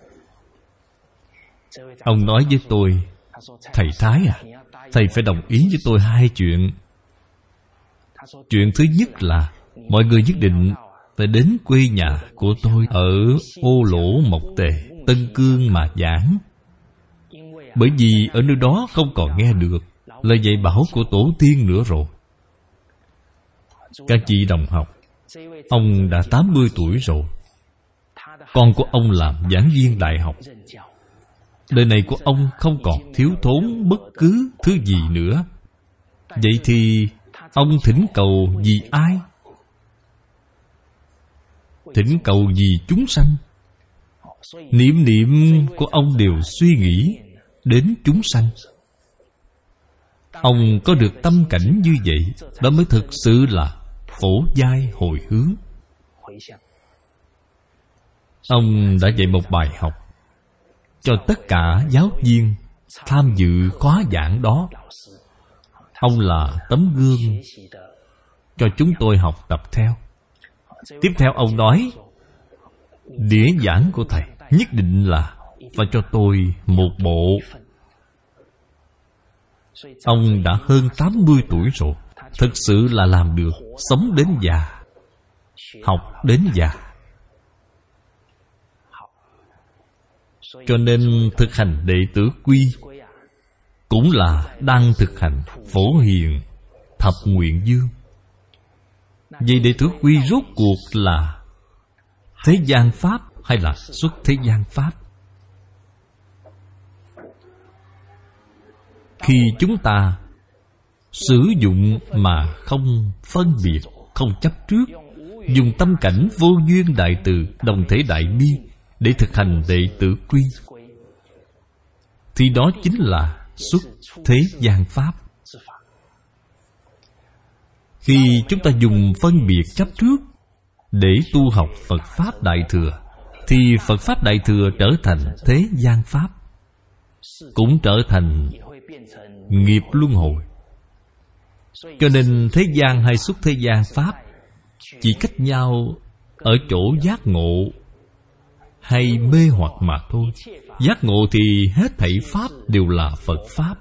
Ông nói với tôi: Thầy Thái à, thầy phải đồng ý với tôi hai chuyện. Chuyện thứ nhất là mọi người nhất định phải đến quê nhà của tôi ở Ô Lỗ Mộc Tề, Tân Cương mà giảng. Bởi vì ở nơi đó không còn nghe được lời dạy bảo của tổ tiên nữa rồi. Các chị đồng học, ông đã tám mươi tuổi rồi. Con của ông làm giảng viên đại học. Đời này của ông không còn thiếu thốn bất cứ thứ gì nữa. Vậy thì ông thỉnh cầu vì ai? Thỉnh cầu vì chúng sanh. Niệm niệm của ông đều suy nghĩ đến chúng sanh. Ông có được tâm cảnh như vậy, đó mới thực sự là phổ giai hồi hướng. Ông đã dạy một bài học cho tất cả giáo viên tham dự khóa giảng đó. Ông là tấm gương cho chúng tôi học tập theo. Tiếp theo ông nói: đĩa giảng của thầy nhất định là phải cho tôi một bộ. Ông đã hơn tám mươi tuổi rồi, thực sự là làm được sống đến già, học đến già. Cho nên thực hành đệ tử quy cũng là đang thực hành phổ hiền thập nguyện dương. Vậy đệ tử quy rốt cuộc là thế gian pháp hay là xuất thế gian pháp? Khi chúng ta sử dụng mà không phân biệt, không chấp trước, dùng tâm cảnh vô duyên đại từ, đồng thể đại bi để thực hành đệ tử quy, thì đó chính là xuất thế gian pháp. Khi chúng ta dùng phân biệt chấp trước để tu học Phật Pháp Đại Thừa, thì Phật Pháp Đại Thừa trở thành thế gian pháp, cũng trở thành nghiệp luân hồi. Cho nên thế gian hay xuất thế gian pháp chỉ cách nhau ở chỗ giác ngộ hay mê hoặc mà thôi. Giác ngộ thì hết thảy pháp đều là Phật Pháp.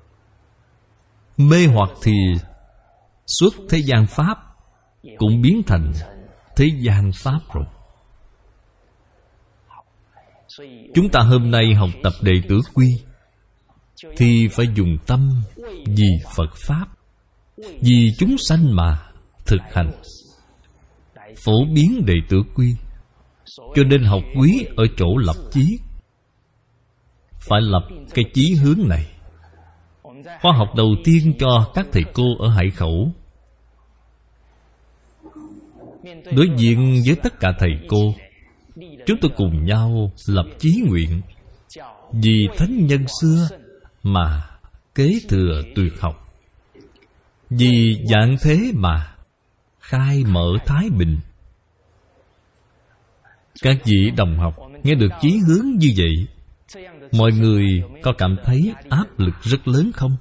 Mê hoặc thì xuất thế gian pháp cũng biến thành thế gian pháp rồi. Chúng ta hôm nay học tập đệ tử quy thì phải dùng tâm vì Phật Pháp, vì chúng sanh mà thực hành, phổ biến đệ tử quy. Cho nên học quý ở chỗ lập chí, phải lập cái chí hướng này. Khóa học đầu tiên cho các thầy cô ở Hải Khẩu, đối diện với tất cả thầy cô, chúng tôi cùng nhau lập chí nguyện vì thánh nhân xưa mà kế thừa tuyệt học, vì vạn thế mà khai mở thái bình. Các vị đồng học nghe được chí hướng như vậy, mọi người có cảm thấy áp lực rất lớn không?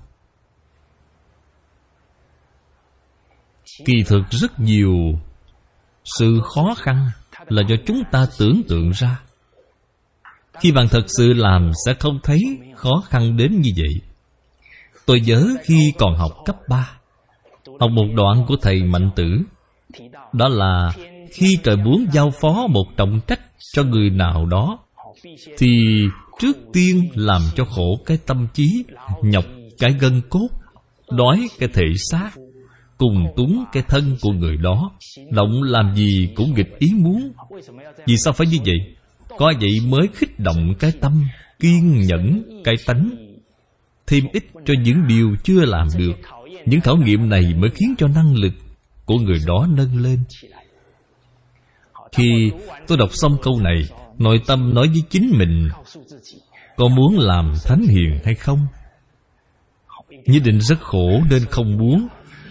Kỳ thực rất nhiều sự khó khăn là do chúng ta tưởng tượng ra. Khi bạn thật sự làm sẽ không thấy khó khăn đến như vậy. Tôi nhớ khi còn học cấp ba, học một đoạn của thầy Mạnh Tử, đó là khi trời muốn giao phó một trọng trách cho người nào đó, thì trước tiên làm cho khổ cái tâm trí, nhọc cái gân cốt, đói cái thể xác, cùng túng cái thân của người đó, động làm gì cũng nghịch ý muốn. Vì sao phải như vậy? Có vậy mới khích động cái tâm, kiên nhẫn cái tánh, thêm ít cho những điều chưa làm được. Những khảo nghiệm này mới khiến cho năng lực của người đó nâng lên. Khi tôi đọc xong câu này, nội tâm nói với chính mình, có muốn làm thánh hiền hay không? Nhất định rất khổ nên không muốn.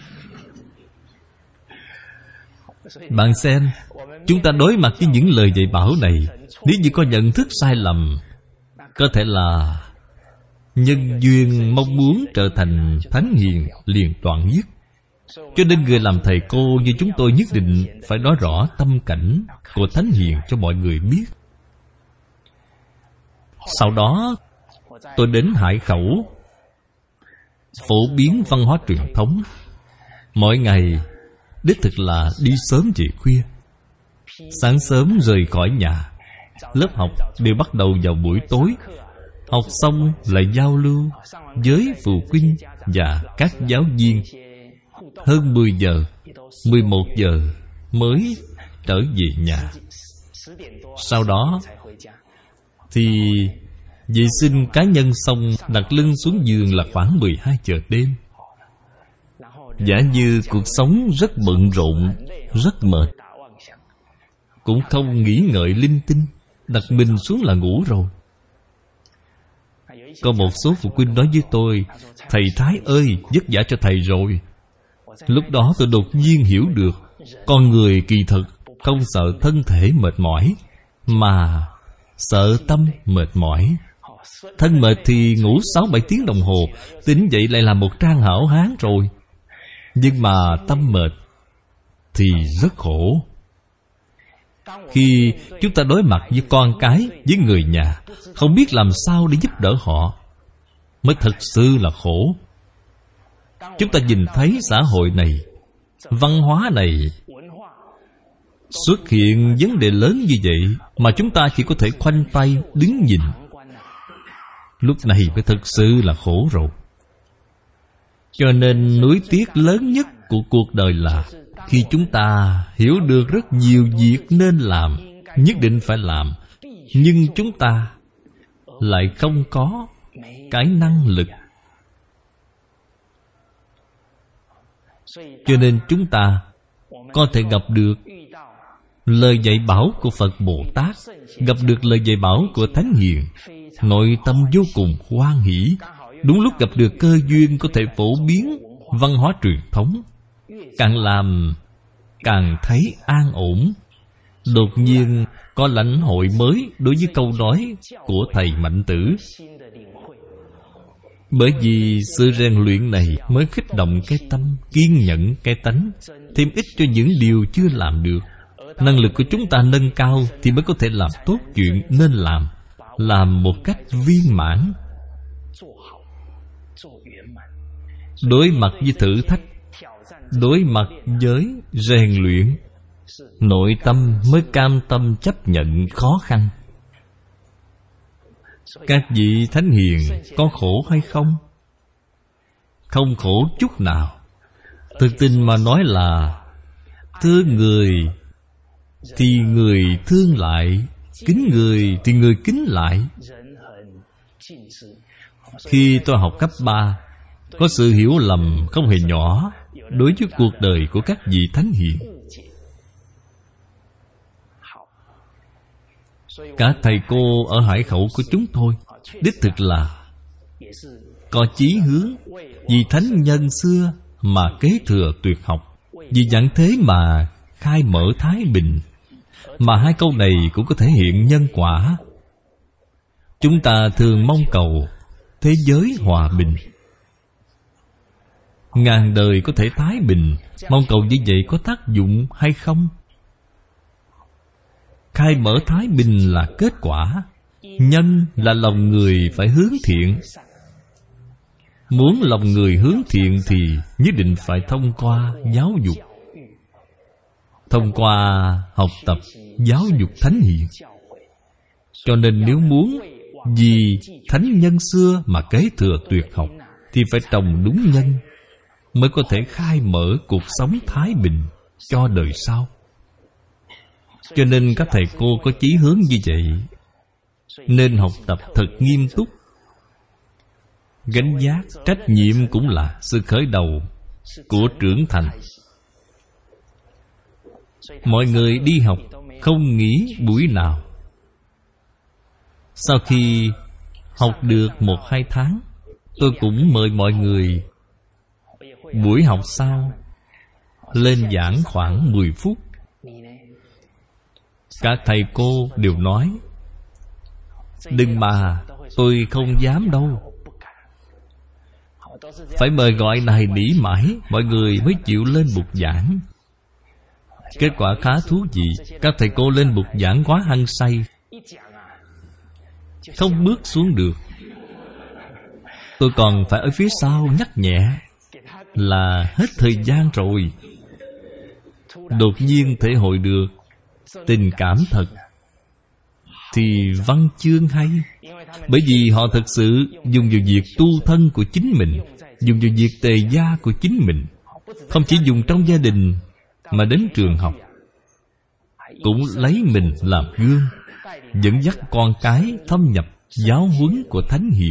Bạn xem, chúng ta đối mặt với những lời dạy bảo này, nếu như có nhận thức sai lầm, có thể là nhân duyên mong muốn trở thành thánh hiền liền đoạn dứt. Cho nên người làm thầy cô như chúng tôi nhất định phải nói rõ tâm cảnh của thánh hiền cho mọi người biết. Sau đó tôi đến Hải Khẩu, phổ biến văn hóa truyền thống. Mỗi ngày đích thực là đi sớm về khuya. Sáng sớm rời khỏi nhà, lớp học đều bắt đầu vào buổi tối. Học xong lại giao lưu với phụ huynh và các giáo viên. Hơn mười giờ, mười một giờ mới trở về nhà. Sau đó thì vệ sinh cá nhân xong, đặt lưng xuống giường là khoảng mười hai giờ đêm. Giả như cuộc sống rất bận rộn, rất mệt, cũng không nghĩ ngợi linh tinh, đặt mình xuống là ngủ rồi. Có một số phụ huynh nói với tôi, thầy Thái ơi, vất vả cho thầy rồi. Lúc đó tôi đột nhiên hiểu được, con người kỳ thực không sợ thân thể mệt mỏi, mà sợ tâm mệt mỏi. Thân mệt thì ngủ sáu bảy tiếng đồng hồ, tỉnh dậy lại là một trang hảo hán rồi. Nhưng mà tâm mệt thì rất khổ. Khi chúng ta đối mặt với con cái, với người nhà, không biết làm sao để giúp đỡ họ, mới thật sự là khổ. Chúng ta nhìn thấy xã hội này, văn hóa này xuất hiện vấn đề lớn như vậy, mà chúng ta chỉ có thể khoanh tay đứng nhìn, lúc này mới thật sự là khổ rồi. Cho nên nuối tiếc lớn nhất của cuộc đời là khi chúng ta hiểu được rất nhiều việc nên làm, nhất định phải làm, nhưng chúng ta lại không có cái năng lực. Cho nên chúng ta có thể gặp được lời dạy bảo của Phật Bồ Tát, gặp được lời dạy bảo của Thánh Hiền, nội tâm vô cùng hoan hỷ. Đúng lúc gặp được cơ duyên có thể phổ biến văn hóa truyền thống, càng làm càng thấy an ổn. Đột nhiên có lãnh hội mới đối với câu nói của thầy Mạnh Tử. Bởi vì sự rèn luyện này mới khích động cái tâm, kiên nhẫn cái tánh, thêm ít cho những điều chưa làm được. Năng lực của chúng ta nâng cao thì mới có thể làm tốt chuyện nên làm, làm một cách viên mãn. Đối mặt với thử thách, đối mặt với rèn luyện, nội tâm mới cam tâm chấp nhận khó khăn. Các vị thánh hiền có khổ hay không? Không khổ chút nào. Thực tình mà nói là thương người thì người thương lại, kính người thì người kính lại. Khi tôi học cấp ba, có sự hiểu lầm không hề nhỏ đối với cuộc đời của các vị thánh hiền. Các thầy cô ở hải khẩu của chúng tôi đích thực là có chí hướng vì thánh nhân xưa mà kế thừa tuyệt học, vì dạng thế mà khai mở thái bình. Mà hai câu này cũng có thể hiện nhân quả. Chúng ta thường mong cầu thế giới hòa bình, ngàn đời có thể thái bình. Mong cầu như vậy có tác dụng hay không? Khai mở thái bình là kết quả, nhân là lòng người phải hướng thiện. Muốn lòng người hướng thiện thì nhất định phải thông qua giáo dục, thông qua học tập giáo dục thánh hiền. Cho nên nếu muốn vì thánh nhân xưa mà kế thừa tuyệt học thì phải trồng đúng nhân, mới có thể khai mở cuộc sống thái bình cho đời sau. Cho nên các thầy cô có chí hướng như vậy, nên học tập thật nghiêm túc. Gánh vác trách nhiệm cũng là sự khởi đầu của trưởng thành. Mọi người đi học không nghỉ buổi nào. Sau khi học được một hai tháng, tôi cũng mời mọi người buổi học sau lên giảng khoảng mười phút. Các thầy cô đều nói: đừng mà, tôi không dám đâu. Phải mời gọi này nỉ mãi, mọi người mới chịu lên bục giảng. Kết quả khá thú vị. Các thầy cô lên bục giảng quá hăng say, không bước xuống được. Tôi còn phải ở phía sau nhắc nhẹ là hết thời gian rồi. Đột nhiên thể hội được tình cảm thật thì văn chương hay. Bởi vì họ thật sự dùng vào việc tu thân của chính mình, dùng vào việc tề gia của chính mình. Không chỉ dùng trong gia đình, mà đến trường học cũng lấy mình làm gương, dẫn dắt con cái thâm nhập giáo huấn của thánh hiền.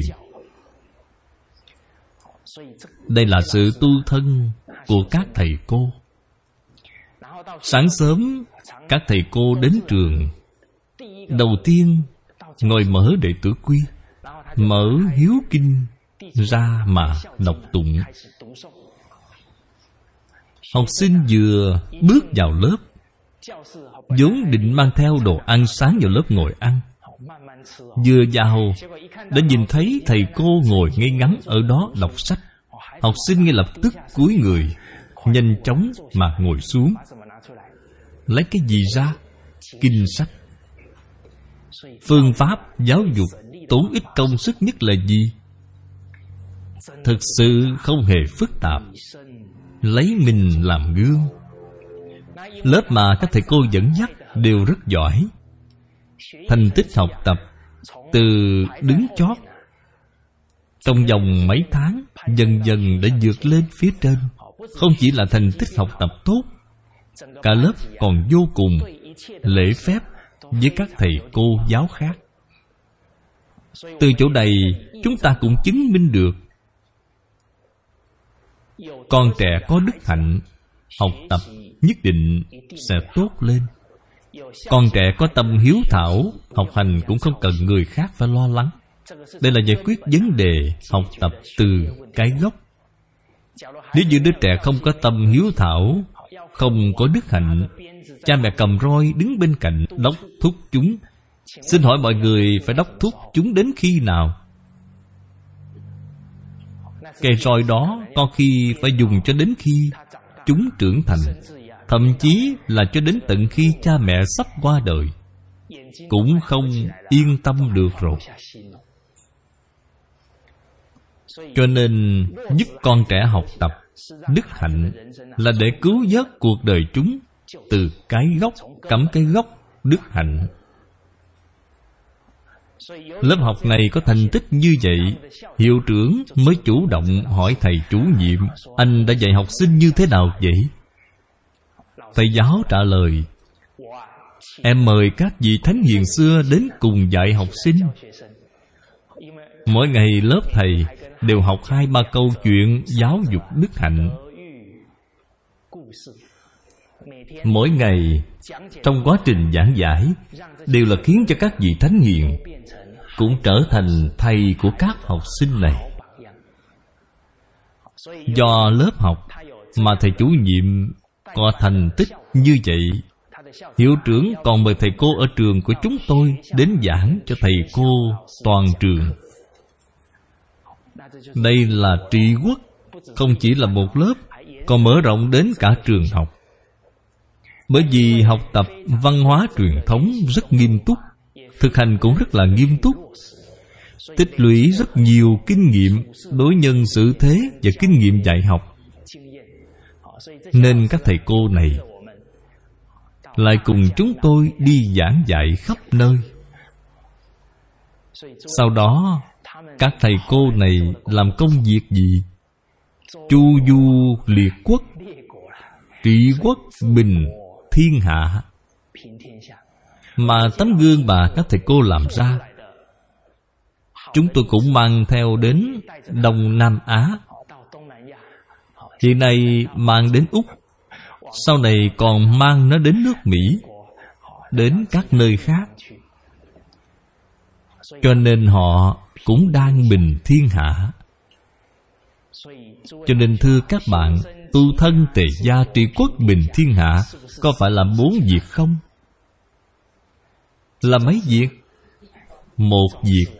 Đây là sự tu thân của các thầy cô. Sáng sớm các thầy cô đến trường, đầu tiên ngồi mở đệ tử quy, mở hiếu kinh ra mà đọc tụng. Học sinh vừa bước vào lớp, vốn định mang theo đồ ăn sáng vào lớp ngồi ăn. Vừa vào đã nhìn thấy thầy cô ngồi ngay ngắn ở đó đọc sách. Học sinh ngay lập tức cúi người, nhanh chóng mà ngồi xuống. Lấy cái gì ra? Kinh sách. Phương pháp giáo dục tốn ít công sức nhất là gì? Thực sự không hề phức tạp. Lấy mình làm gương. Lớp mà các thầy cô dẫn dắt đều rất giỏi. Thành tích học tập từ đứng chót, trong vòng mấy tháng dần dần đã vượt lên phía trên. Không chỉ là thành tích học tập tốt, cả lớp còn vô cùng lễ phép với các thầy cô giáo khác. Từ chỗ này chúng ta cũng chứng minh được con trẻ có đức hạnh, học tập nhất định sẽ tốt lên. Con trẻ có tâm hiếu thảo, học hành cũng không cần người khác phải lo lắng. Đây là giải quyết vấn đề học tập từ cái gốc. Nếu như đứa trẻ không có tâm hiếu thảo, không có đức hạnh, cha mẹ cầm roi đứng bên cạnh đốc thúc chúng. Xin hỏi mọi người phải đốc thúc chúng đến khi nào? Cây roi đó có khi phải dùng cho đến khi chúng trưởng thành, thậm chí là cho đến tận khi cha mẹ sắp qua đời, cũng không yên tâm được rồi. Cho nên giúp con trẻ học tập đức hạnh là để cứu vớt cuộc đời chúng từ cái gốc, cắm cái gốc đức hạnh. Lớp học này có thành tích như vậy, hiệu trưởng mới chủ động hỏi thầy chủ nhiệm: anh đã dạy học sinh như thế nào vậy? Thầy giáo trả lời: em mời các vị thánh hiền xưa đến cùng dạy học sinh. Mỗi ngày lớp thầy đều học hai ba câu chuyện giáo dục đức hạnh. Mỗi ngày trong quá trình giảng giải đều là khiến cho các vị thánh hiền cũng trở thành thầy của các học sinh này. Do lớp học mà thầy chủ nhiệm có thành tích như vậy. Hiệu trưởng còn mời thầy cô ở trường của chúng tôi đến giảng cho thầy cô toàn trường. Đây là trị quốc, không chỉ là một lớp, còn mở rộng đến cả trường học. Bởi vì học tập văn hóa truyền thống rất nghiêm túc, thực hành cũng rất là nghiêm túc, tích lũy rất nhiều kinh nghiệm đối nhân xử thế và kinh nghiệm dạy học. Nên các thầy cô này lại cùng chúng tôi đi giảng dạy khắp nơi. Sau đó các thầy cô này làm công việc gì? Chu du liệt quốc, trị quốc bình thiên hạ. Mà tấm gương mà các thầy cô làm ra, chúng tôi cũng mang theo đến Đông Nam Á. Hiện nay mang đến Úc, sau này còn mang nó đến nước Mỹ, đến các nơi khác. Cho nên họ cũng đang bình thiên hạ. Cho nên thưa các bạn, tu thân tề gia trị quốc bình thiên hạ có phải là bốn việc không? Là mấy việc? Một việc.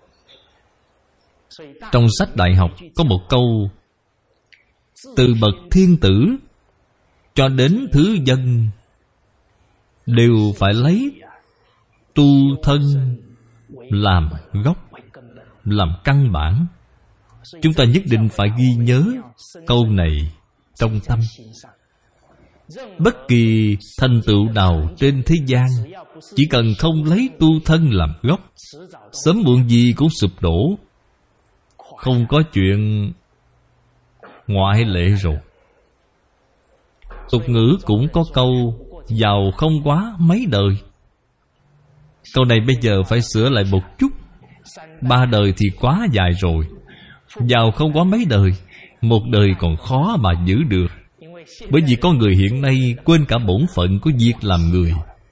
Trong sách đại học có một câu: từ bậc thiên tử cho đến thứ dân đều phải lấy tu thân làm gốc, làm căn bản. Chúng ta nhất định phải ghi nhớ câu này trong tâm. Bất kỳ thành tựu nào trên thế gian, chỉ cần không lấy tu thân làm gốc, sớm muộn gì cũng sụp đổ. Không có chuyện ngoại lệ rồi. Tục ngữ cũng có câu: giàu không quá mấy đời. Câu này bây giờ phải sửa lại một chút. Ba đời thì quá dài rồi. Giàu không quá mấy đời, một đời còn khó mà giữ được. Bởi vì con người hiện nay quên cả bổn phận của việc làm người.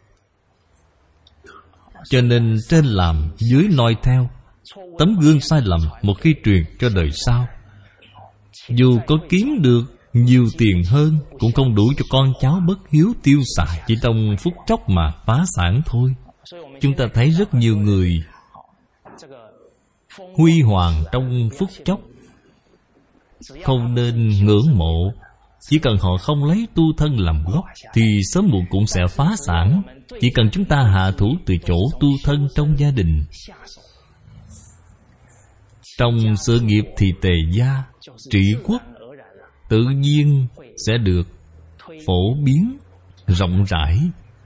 Cho nên trên làm, dưới noi theo. Tấm gương sai lầm một khi truyền cho đời sau, dù có kiếm được nhiều tiền hơn, cũng không đủ cho con cháu bất hiếu tiêu xài. Chỉ trong phút chốc mà phá sản thôi. Chúng ta thấy rất nhiều người huy hoàng trong phút chốc. Không nên ngưỡng mộ. Chỉ cần họ không lấy tu thân làm gốc, thì sớm muộn cũng sẽ phá sản. Chỉ cần chúng ta hạ thủ từ chỗ tu thân trong gia đình. Trong sự nghiệp thì tề gia, trị quốc tự nhiên sẽ được phổ biến rộng rãi.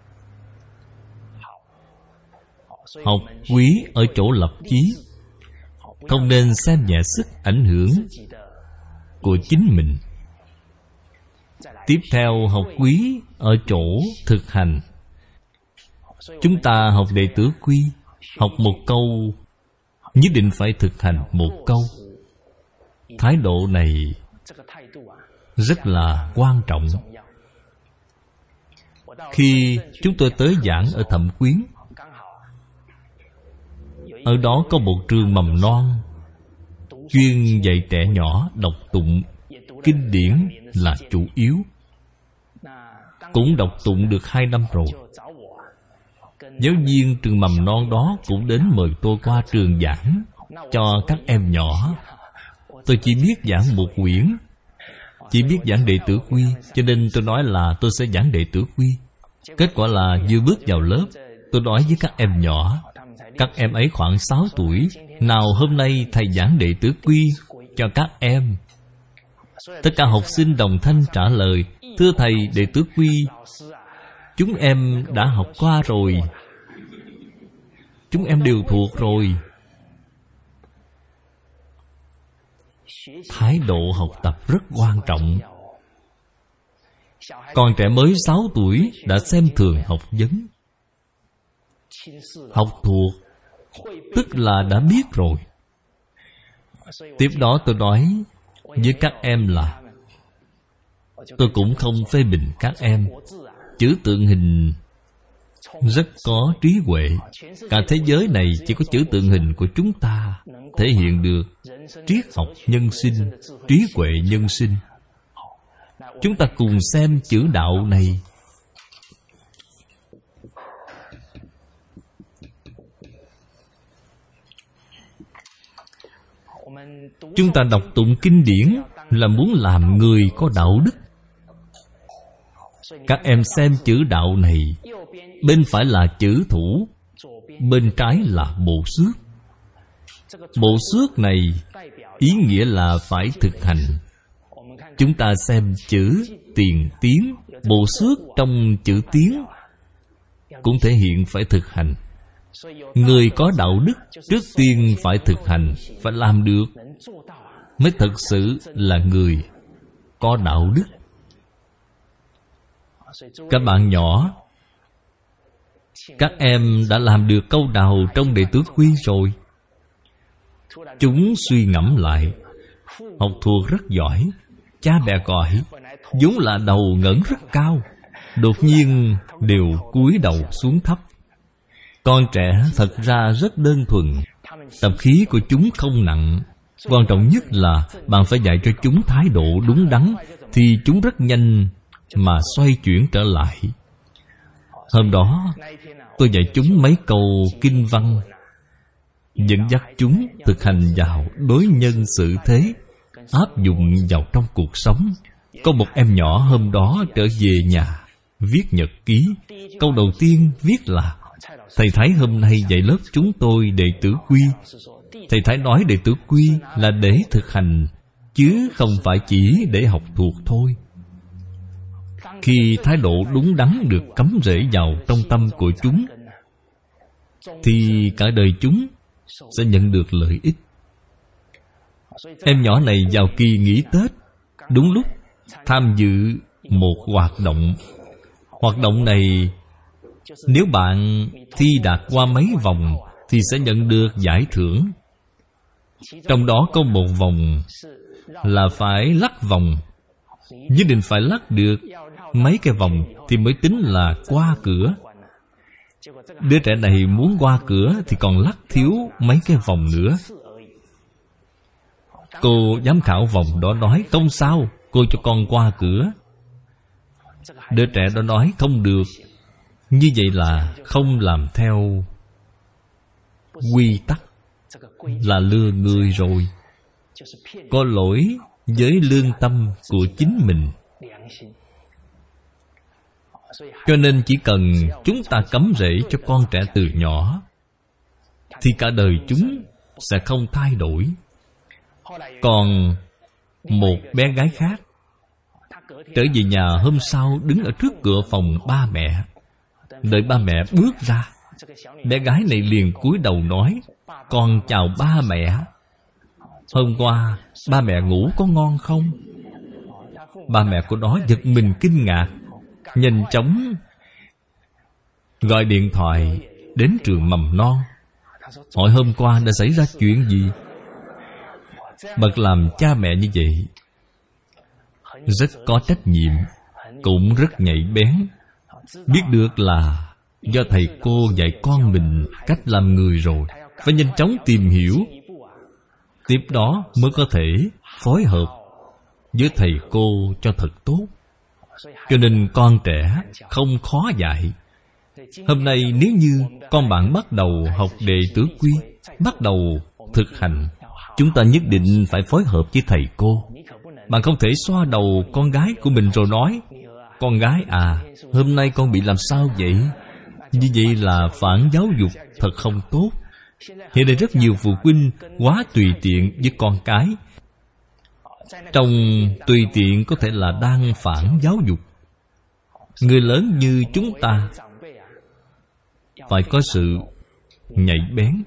Học quý ở chỗ lập chí, không nên xem nhẹ sức ảnh hưởng của chính mình. Tiếp theo học quý ở chỗ thực hành. Chúng ta học đệ tử quy, học một câu nhất định phải thực hành một câu. Thái độ này rất là quan trọng. Khi chúng tôi tới giảng ở Thẩm Quyến, ở đó có một trường mầm non chuyên dạy trẻ nhỏ đọc tụng kinh điển là chủ yếu. Cũng đọc tụng được hai năm rồi. Giáo viên trường mầm non đó cũng đến mời tôi qua trường giảng cho các em nhỏ. Tôi chỉ biết giảng một quyển, chỉ biết giảng đệ tử quy, cho nên tôi nói là tôi sẽ giảng đệ tử quy. Kết quả là vừa bước vào lớp, tôi nói với các em nhỏ. Các em ấy khoảng sáu tuổi. Nào hôm nay thầy giảng đệ tử quy cho các em. Tất cả học sinh đồng thanh trả lời: thưa thầy, đệ tử quy chúng em đã học qua rồi. chúng em đều thuộc rồi. Thái độ học tập rất quan trọng. Con trẻ mới sáu tuổi đã xem thường học vấn. Học thuộc tức là đã biết rồi. Tiếp đó tôi nói với các em là tôi cũng không phê bình các em. Chữ tượng hình rất có trí huệ. Cả thế giới này chỉ có chữ tượng hình của chúng ta thể hiện được triết học nhân sinh, trí huệ nhân sinh. Chúng ta cùng xem chữ đạo này. Chúng ta đọc tụng kinh điển là muốn làm người có đạo đức. Các em xem chữ đạo này, bên phải là chữ thủ, bên trái là bộ xước. Bộ xước này ý nghĩa là phải thực hành. Chúng ta xem chữ tiền tiến, bộ xước trong chữ tiến cũng thể hiện phải thực hành. Người có đạo đức trước tiên phải thực hành, phải làm được, mới thật sự là người có đạo đức. Các bạn nhỏ, các em đã làm được câu nào trong Đệ Tứ Quy rồi? Chúng suy ngẫm lại, học thuộc rất giỏi. Cha mẹ gọi vốn là đầu ngẩng rất cao, đột nhiên đều cúi đầu xuống thấp. Con trẻ thật ra rất đơn thuần. Tập khí của chúng không nặng. Quan trọng nhất là bạn phải dạy cho chúng thái độ đúng đắn, thì chúng rất nhanh mà xoay chuyển trở lại. Hôm đó tôi dạy chúng mấy câu kinh văn, dẫn dắt chúng thực hành vào đối nhân xử thế, áp dụng vào trong cuộc sống. Có một em nhỏ hôm đó trở về nhà viết nhật ký. Câu đầu tiên viết là: Thầy Thái hôm nay dạy lớp chúng tôi Đệ Tử Quy. Thầy Thái nói Đệ Tử Quy là để thực hành, chứ không phải chỉ để học thuộc thôi. Khi thái độ đúng đắn được cắm rễ vào trong tâm của chúng, thì cả đời chúng sẽ nhận được lợi ích. Em nhỏ này vào kỳ nghỉ Tết, đúng lúc tham dự một hoạt động. Hoạt động này, nếu bạn thi đạt qua mấy vòng thì sẽ nhận được giải thưởng. Trong đó có một vòng là phải lắc vòng. Nhất định phải lắc được mấy cái vòng thì mới tính là qua cửa. Đứa trẻ này muốn qua cửa thì còn lắc thiếu mấy cái vòng nữa. Cô giám khảo vòng đó nói: Không sao, cô cho con qua cửa. Đứa trẻ đó nói: Không được. Như vậy là không làm theo quy tắc, là lừa người rồi, có lỗi với lương tâm của chính mình. Cho nên chỉ cần chúng ta cắm rễ cho con trẻ từ nhỏ, thì cả đời chúng sẽ không thay đổi. Còn một bé gái khác trở về nhà hôm sau, đứng ở trước cửa phòng ba mẹ. Đợi ba mẹ bước ra, bé gái này liền cúi đầu nói: Con chào ba mẹ. Hôm qua ba mẹ ngủ có ngon không? Ba mẹ của nó giật mình kinh ngạc, nhanh chóng gọi điện thoại đến trường mầm non, hỏi hôm qua đã xảy ra chuyện gì. Bậc làm cha mẹ như vậy rất có trách nhiệm, cũng rất nhạy bén, biết được là do thầy cô dạy con mình cách làm người rồi, phải nhanh chóng tìm hiểu, tiếp đó mới có thể phối hợp với thầy cô cho thật tốt. Cho nên con trẻ không khó dạy. Hôm nay nếu như con bạn bắt đầu học Đệ Tử Quy, bắt đầu thực hành, chúng ta nhất định phải phối hợp với thầy cô. Bạn không thể xoa đầu con gái của mình rồi nói: Con gái à, hôm nay con bị làm sao vậy? Như vậy là phản giáo dục, thật không tốt. Hiện nay rất nhiều phụ huynh quá tùy tiện với con cái. Trong tùy tiện có thể là đang phản giáo dục. Người lớn như chúng ta phải có sự nhạy bén.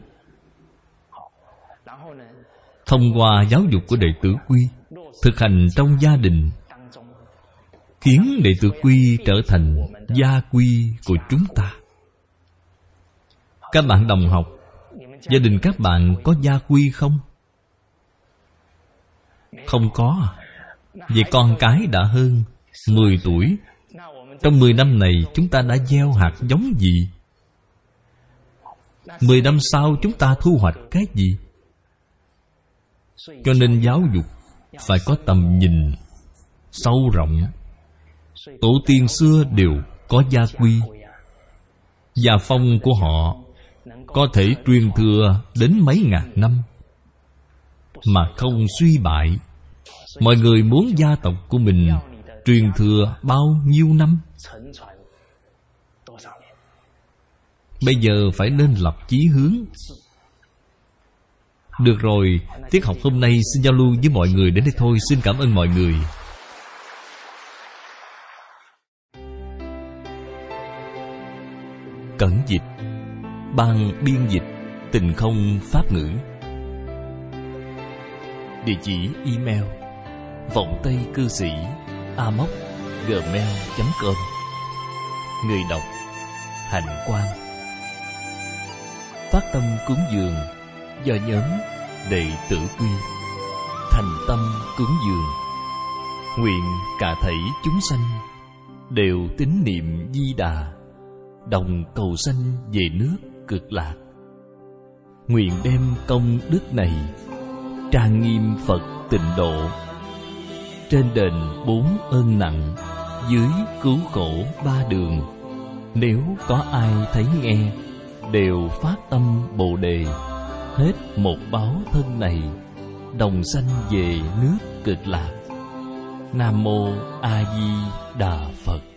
Thông qua giáo dục của đệ tử Quy, thực hành trong gia đình, khiến đệ tử Quy trở thành gia quy của chúng ta. Các bạn đồng học, gia đình các bạn có gia quy không? Không có. Vậy con cái đã hơn mười tuổi. Trong mười năm này chúng ta đã gieo hạt giống gì? Mười năm sau chúng ta thu hoạch cái gì? Cho nên giáo dục phải có tầm nhìn sâu rộng. Tổ tiên xưa đều có gia quy. Gia phong của họ có thể truyền thừa đến mấy ngàn năm mà không suy bại. Mọi người muốn gia tộc của mình truyền thừa bao nhiêu năm? Bây giờ phải nên lập chí hướng. Được rồi, tiết học hôm nay xin giao lưu với mọi người đến đây thôi. Xin cảm ơn mọi người. Cẩn dịch, ban biên dịch Tình Không Pháp ngữ. Địa chỉ email vọng tây cư sĩ a m o c gmail chấm com. Người đọc Hạnh Quang. Phát tâm cúng dường do nhóm đệ tử Quy. Thành tâm cúng dường, nguyện cả thảy chúng sanh đều tín niệm Di Đà, đồng cầu sanh về nước Cực Lạc. Nguyện đem công đức này trang nghiêm Phật Tịnh Độ, trên đền bốn ơn nặng, dưới cứu khổ ba đường. Nếu có ai thấy nghe, đều phát tâm Bồ Đề, hết một báo thân này, đồng sanh về nước Cực Lạc. Nam Mô A Di Đà Phật.